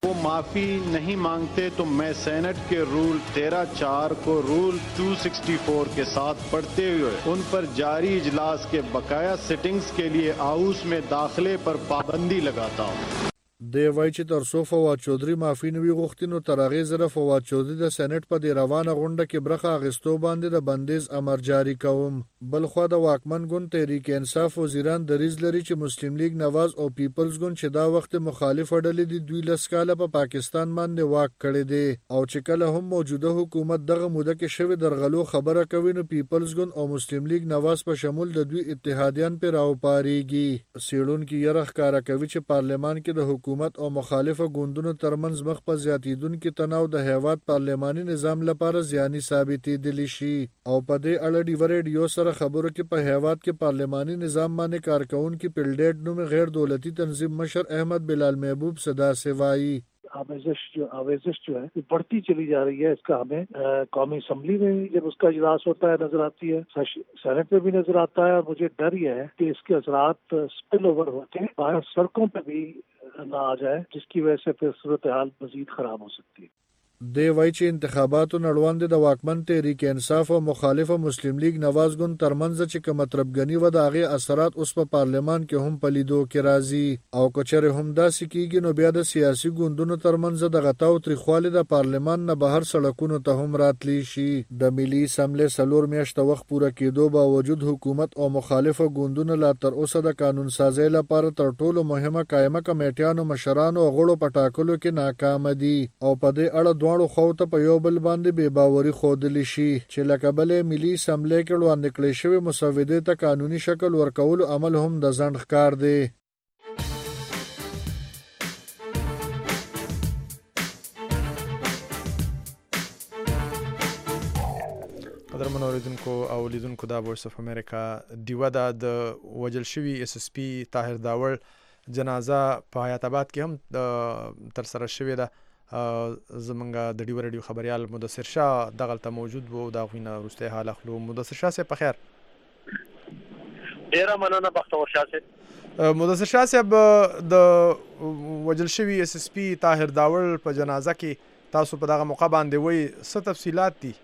वो माफ़ी नहीं मांगते तो मैं सेनेट के रूल 13(4) को रूल 264 के साथ पढ़ते हुए उन पर जारी इजलास के बकाया सिटिंग्स के लिए हाउस में दाखिले पर पाबंदी लगाता हूँ। دی وایي چې تر څو فواد چودري معافي نه وي غوښتي نو تر هغې زره فواد چودري د سېنټ په دې روانه غونډه کې برخه اخیستو باندې د بندیز امر جاري کوم. بلخوا د واکمن ګوند تحریک انصاف وزیران دریځ لري چې مسلم لیگ نواز او پیپلز ګوند چې دا وخت مخالفه ډلې دي دوی لس کاله په پاکستان باندې واک کړی دی او چې کله هم موجوده حکومت دغه موده کې شوې درغلو خبره کوي نو پیپلز ګوند او مسلم لیگ نواز په شمول د دوی اتحادیان پرې راوپارېږي. څېړونکي یره ښکاره کوي چې پارلمان کې د حکومت او مخالفه ګوندونو ترمنځ مخ په زیاتیدونکي تناو د هیواد پارلماني نظام لپاره زیاني ثابتېدلی شي او په دې اړه ډیوه ریډیو سره خبرو کې په هیواد کې پارلماني نظام باندې کارکونکي پیلډیټ نوم غیر دولتي تنظیم مشر احمد بلال محبوب صدا سے وایي आवेज़श जो है बढ़ती चली जा रही है. इसका हमें कौमी असम्बली में जब उसका इजलास होता है नजर आती है, सेनेट में भी नजर आता है और मुझे डर ये है कि इसके असरात स्पिल ओवर होते हैं बाहर सड़कों पे भी ना आ जाए, जिसकी वजह से फिर सूरत हाल मजीद खराब हो सकती है. دی وایي چې انتخاباتو نه وړاندې د واکمن تحریک انصاف او مخالفه مسلم لیگ نواز ګوند ترمنځ چې کومه تربګني و د هغې اثرات اوس په پارلمان کې هم په لیدو کې راځي او که چېرې هم داسې کېږي نو بیا د سیاسي ګوندونو ترمنځ دغه تاو تریخوالي د پارلمان نه بهر سړکونو ته هم راتلی شي. د ملي اسمبلۍ 4 میاشته وخت پوره کېدو باوجود حکومت او مخالفه ګوندونه لا تر اوسه د قانون سازۍ لپاره تر ټولو مهمه قایمه کمیټیانو مشرانو او غړو په ټاکلو کې ناکامه دي او په دې اړه دواړو خواو ته په یو بل باندې بې باوري ښودلی شي چې له کبله ملي اسمبلۍ کې وړاندې کړې شوې مسودې ته قانوني شکل ورکولو عمل هم د ځنډ ښکار دی. قدرمنو اوریدونکو او لیدونکو دا وایس اف امریکا ډیوه دا د وجل شوي اس اس پی طاهر داور جنازه په حیات آباد کې هم ترسره شوې ده. زمونږ د ډیوه ریډیو خبریال مدثر شاه دغلته موجود و د هغوی نه وروستی حال اخلو. مدثر شاه صاحب په خیر. ډېره مننه بختور شاه صاحب. مدثر شاه صاحب د وجل شوي اس اس پی طاهر داور په جنازه کې تاسو په دغه موقع باندې وایي څه تفصیلات دي؟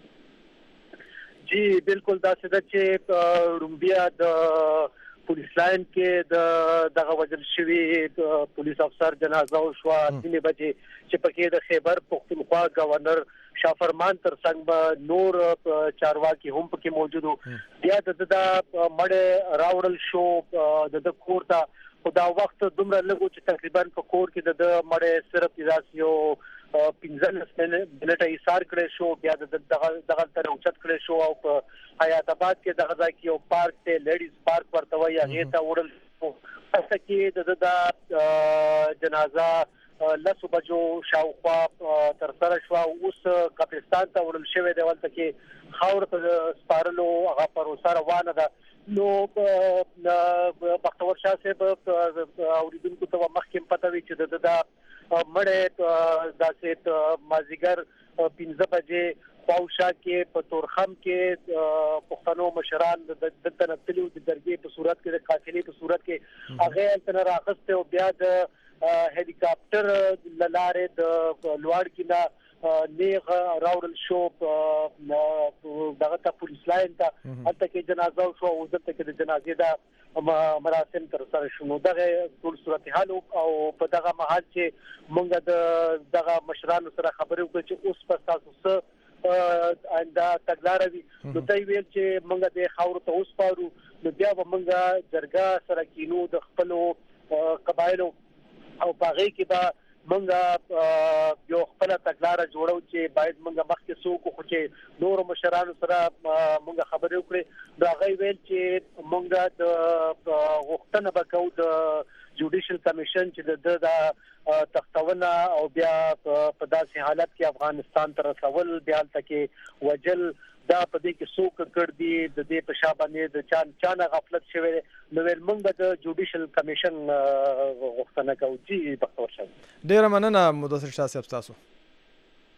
جی بالکل داسې ده چې رومبیا د پولیس لاین کې دغه وجل شوي پولیس افسر جنازه وشوه 3 بجې چې پکې د خیبر پختونخوا گورنر شافرمان ترڅنګ به نور چارواکي هم پکې موجود وو. بیا د مړ راوړل شو د کور ته خو دا وخت دومره لږ چې تقریبا په کور کې د مړ صرف یو 15 منټه ایثار کړی شو. بیا دغه تر اوچت کړی شو او په حیات آباد کې دغه ځای کې یو پارک ته لیډیز پارک ورته وایي هغې ته وړل شو. هڅه کې د جنازه 10 بجو شاوخوا ترسره شوه. اوس قبرستان ته وړل شوی دی، هلته کې خاورو ته سپارلو هغه پروسه روانه ده. نو بختور شاه صاحب اوریدونکو ته مخکې پته وي چې د مړی داسې مازدیګر 15 بجې خواوشا کې په تورخم کې پښتنو مشران دلته نتلو د درګې په صورت کې د قافلې په صورت کې هغه التنه راغسته او بیا د هلیکاپټر لارې د لوړ کې نه نیغ راوړل شو دغه ته پولیس لاین ته هلته کې جنازه شو او دلته کې د جنازې د مراسم تر سره شو. نو دغه ټول صورتحال او په دغه مهال چې موږ دغه مشرانو سره خبرې وکړو چې اوس په تاسو څه آینده تګلاره وي، نو دوی ویل چې موږ د خاورو ته وسپارو. نو بیا به موږ جرګه سره کینو د خپلو قبایلو او په هغې کې به موږ یو خپله تګلاره جوړو چې باید موږ مخکې څوک خو چې نورو مشرانو سره موږ خبرې وکړې. نو هغوی ویل چې موږ د غوښتنه به کوو د جوډیشل کمیشن چې د تختونه او بیا په داسې حالت کې افغانستان ته رسول، بیا هلته کې وجل، دا په دې کې څوک کړ دي د دې په شا باندې د چا نه غفلت شوی دی. نو ویل موږ د جوډیشل کمیشن غوښتنه کوو. جی بختور شاه ډېره مننه مدثر شاه صاحب تاسو.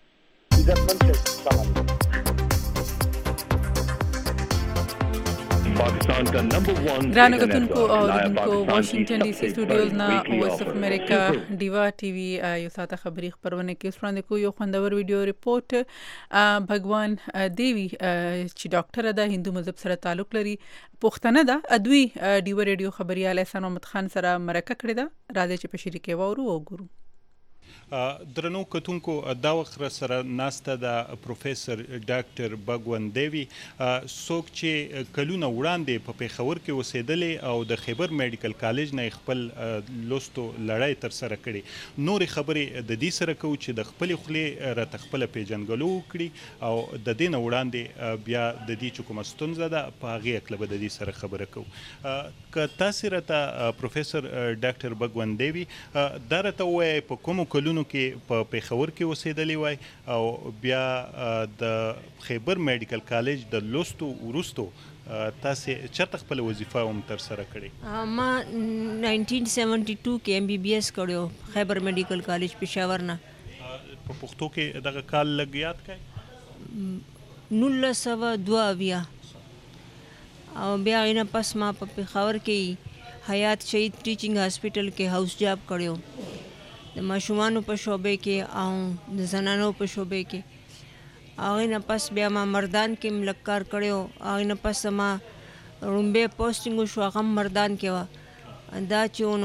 عزتمن شئ. السلام علیکم. पाकिस्तान का नंबर 1 ګرانو کتونکو او اوریدونکو واشنگټن ډي سي سټوډیوز نه وایس اف امریکا ډیوا ټي وی یو ساته خبری خبرونه کې اوس وړاندې کوو یو خوندور ویډیو ریپورت بھگوان دیوی چې ډاکټر ده هندو مذهب سره تعلق لري پښتنه ده ادوی ډیوا ریډیو خبريال احسان محمد خان سره مرکه کړې ده راځي چې په شریکه وورو او ګورو درنو کتونکو دا وخت سره ناسته د پروفیسور ډاکټر بھگوان دیوی څوک چې کلونه وړاندې په پیښور کې اوسېدلې او د خیبر میډیکل کالج نه خپل لوستو لړۍ تر سره کړي نورې خبرې د دې سره کوو چې د خپل خلې را تخپل پیژنګلو کړي او د دین وړاندې بیا د دې چې کوم ستونزه ده په هغه کلب د دې سره خبره کوو که تاسو راته پروفیسور ډاکټر بھگوان دیوی درته وای په کوم کلونو کې په پیښور کې اوسېدلې وای او بیا د خیبر میډیکل کالج د لوستو ورستو تاسو چرته خپل وظیفه هم تر سره کړې ما 1972 کې ایم بی بی ایس کړو خیبر میډیکل کالج پېښور نه په پښتو کې دغه کال لګ یاد کړئ 1922 او بیا نه پس ما په پیښور کې حیات شهید ټیچینګ هاسپټل کې هاوس جاب کړو د ماشومانو په شوبې کې او د زنانو په شوبې کې هغه نه پس بیا ما مردان کې ملکار کړو هغه نه پس ما رومبه پوسټینګ شو هغه مردان کې و دا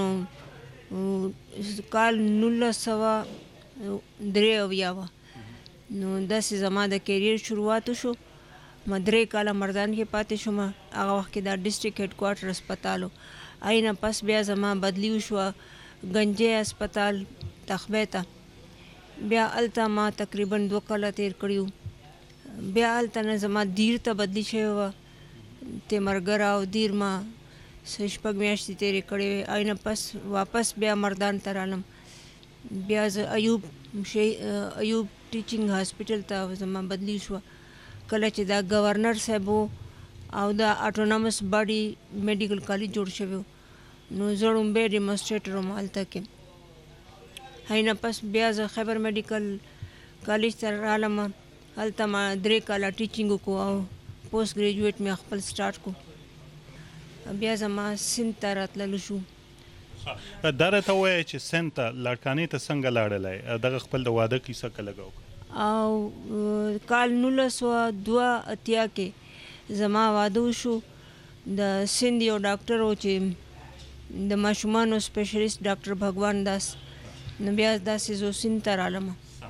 چې کال 1903 نو داسې زما د کیریر شروعات شو ما 3 کاله مردان کې پاتې شوم هغه وخت کې د ډیسټریکټ هډ کوارټر هسپتالو آینه پس بیا زما بدلی شو گنجه هسپتال تخبیته بیا الته ما تقریبا 2 کاله تیر کړیو بیا الته نه زما دیر ته بدلی شوی و تیمرګر او دیر ما شپږ میاشتې تیرې کړې آینه پس واپس بیا مردان ته رالم بیا ایوب ټیچینګ هاسپټل ته زما بدلی شو کله چې دا گورنر صاحب او دا اټونومس باډي میډیکل کالج جوړ شوی نو زړم به ډیمونسټریټر مالته کې هاینه پس بیا ز خیبر میډیکل کالج ته رالم هلته ما 3 کاله ټیچینګ کو او پوسټ ګریجویټ مې خپل سٹارټ کو بیا زما سند ته راتلل شو درته وای چې سند ته لاړکانې ته څنګه لاړلای دغه خپل د واده کیسه کله لګاو او کال 1902 اتیا کې زما واده شو د سند یو ډاکټر و چې د ماشومانو سپیشلیست ډاکټر بھگوان داس نو بیا داسې زو سین تر عالم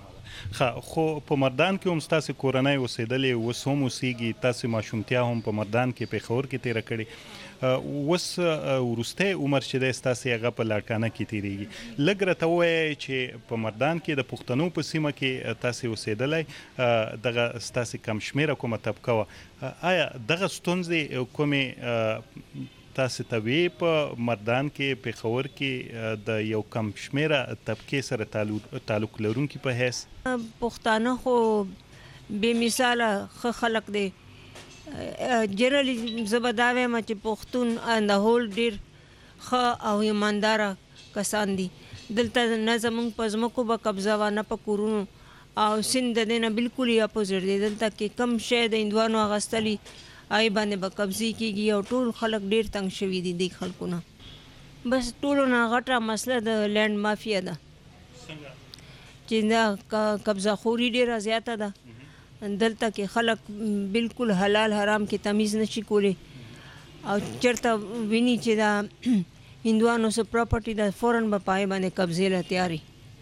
خو په مردان کې هم تاسو کورنۍ اوسېدلې وس هم اوسېږي تاسو ماشومتیا هم په مردان کې پیښور کې تیر کړی وس ورسته عمر چې د تاسو هغه په لاړکانه کې تیریږي لګره ته وای چې په مردان کې د پښتنو په سیمه کې تاسو اوسېدلې دغه تاسو کم شمیره کومه طبقه آیا دغه ستونزې کومه تاسو ته وی په مردان کې پیښور کې د یو کم شمیره طبقه سره تعلق لرونکي په هیڅ پښتانه خو به مثال خلق دی جنرالي زبداوي ما چې پښتون ان د هول ډیر خ او ایماندار کسان دي دلته نه زمونږ په ځمکو به قبضه و نه په کورونو او سند دینه بالکل اپوزیټ دی دلته کې کم شی د هندوانو اغستلی آی باندې به قبضه کیږي او ټول خلک ډیر تنگ شوي دي د خلکونه بس ټولو نه غټه مسله د لینډ مافیا ده چې دا قبضه خوري ډیره زیاته ده دلته کې خلک بالکل حلال حرام کې تمیز نشي کولی او چرته ویني چې دا هندوانو سره پراپرټي ده فورن به پای باندې قبضه له تیاری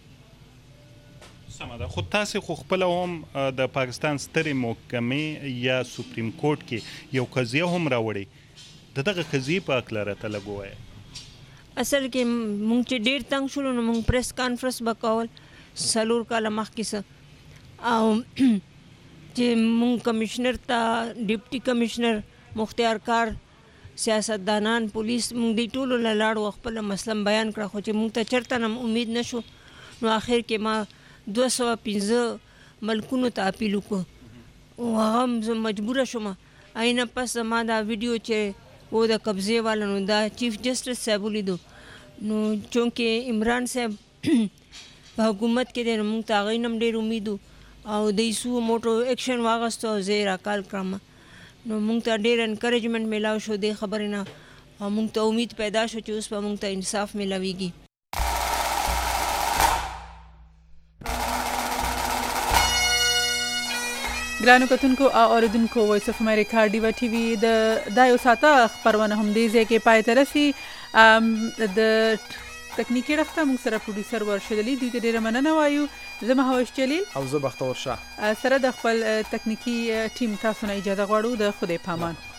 سمه خو تاسو خو خپل هم د پاکستان سترې محکمې یا سپریم کورټ کې یو قضیه هم راوړي دغه قضیه په اړه راته لګوي اصل کې مونږ چې ډیر تنگ شول نو مونږ پریس کانفرنس وکول سلور کاله مخکې او چې مونږ کمشنر ته ډیپټي کمشنر مختیار کار سیاستدانان پولیس مونږ دی ټولو لاړو خپل مسلم بیان کړ خو چې مونږ ته چرته نم امید نشو نو اخر کې ما 215 ملکونو ته اپیل وکړ او هم مجبور شوم آینه پس ما دا ویډیو چې و د قبضه والو دا چیف جسټس صاحب لیدو نو چونکه عمران صاحب په حکومت کې د موږ ته غوښنم ډېر امید او د ایسو موټو اکشن واغستو زیرا کال کړم نو موږ ته ډېر انکریجمنټ میلاو شو دې خبرې نه او موږ ته امید پیدا شو چې اوس به موږ ته انصاف میلاویږي. ګرانو کتونکو او اوریدونکو وایس اف امریکا ډیوا ټي وي د یو ساعته خبرونه هم دې ځای کې پای ته رسي. د تکنیکی رخته موږ سره پروډوسر ورشد علي دوی ته ډیره مننه وایو. زه مهوش جلیل او زه بختور شاه سره د خپل تکنیکی ټیم تاسو نه اجازه غواړو. د خدای پامان.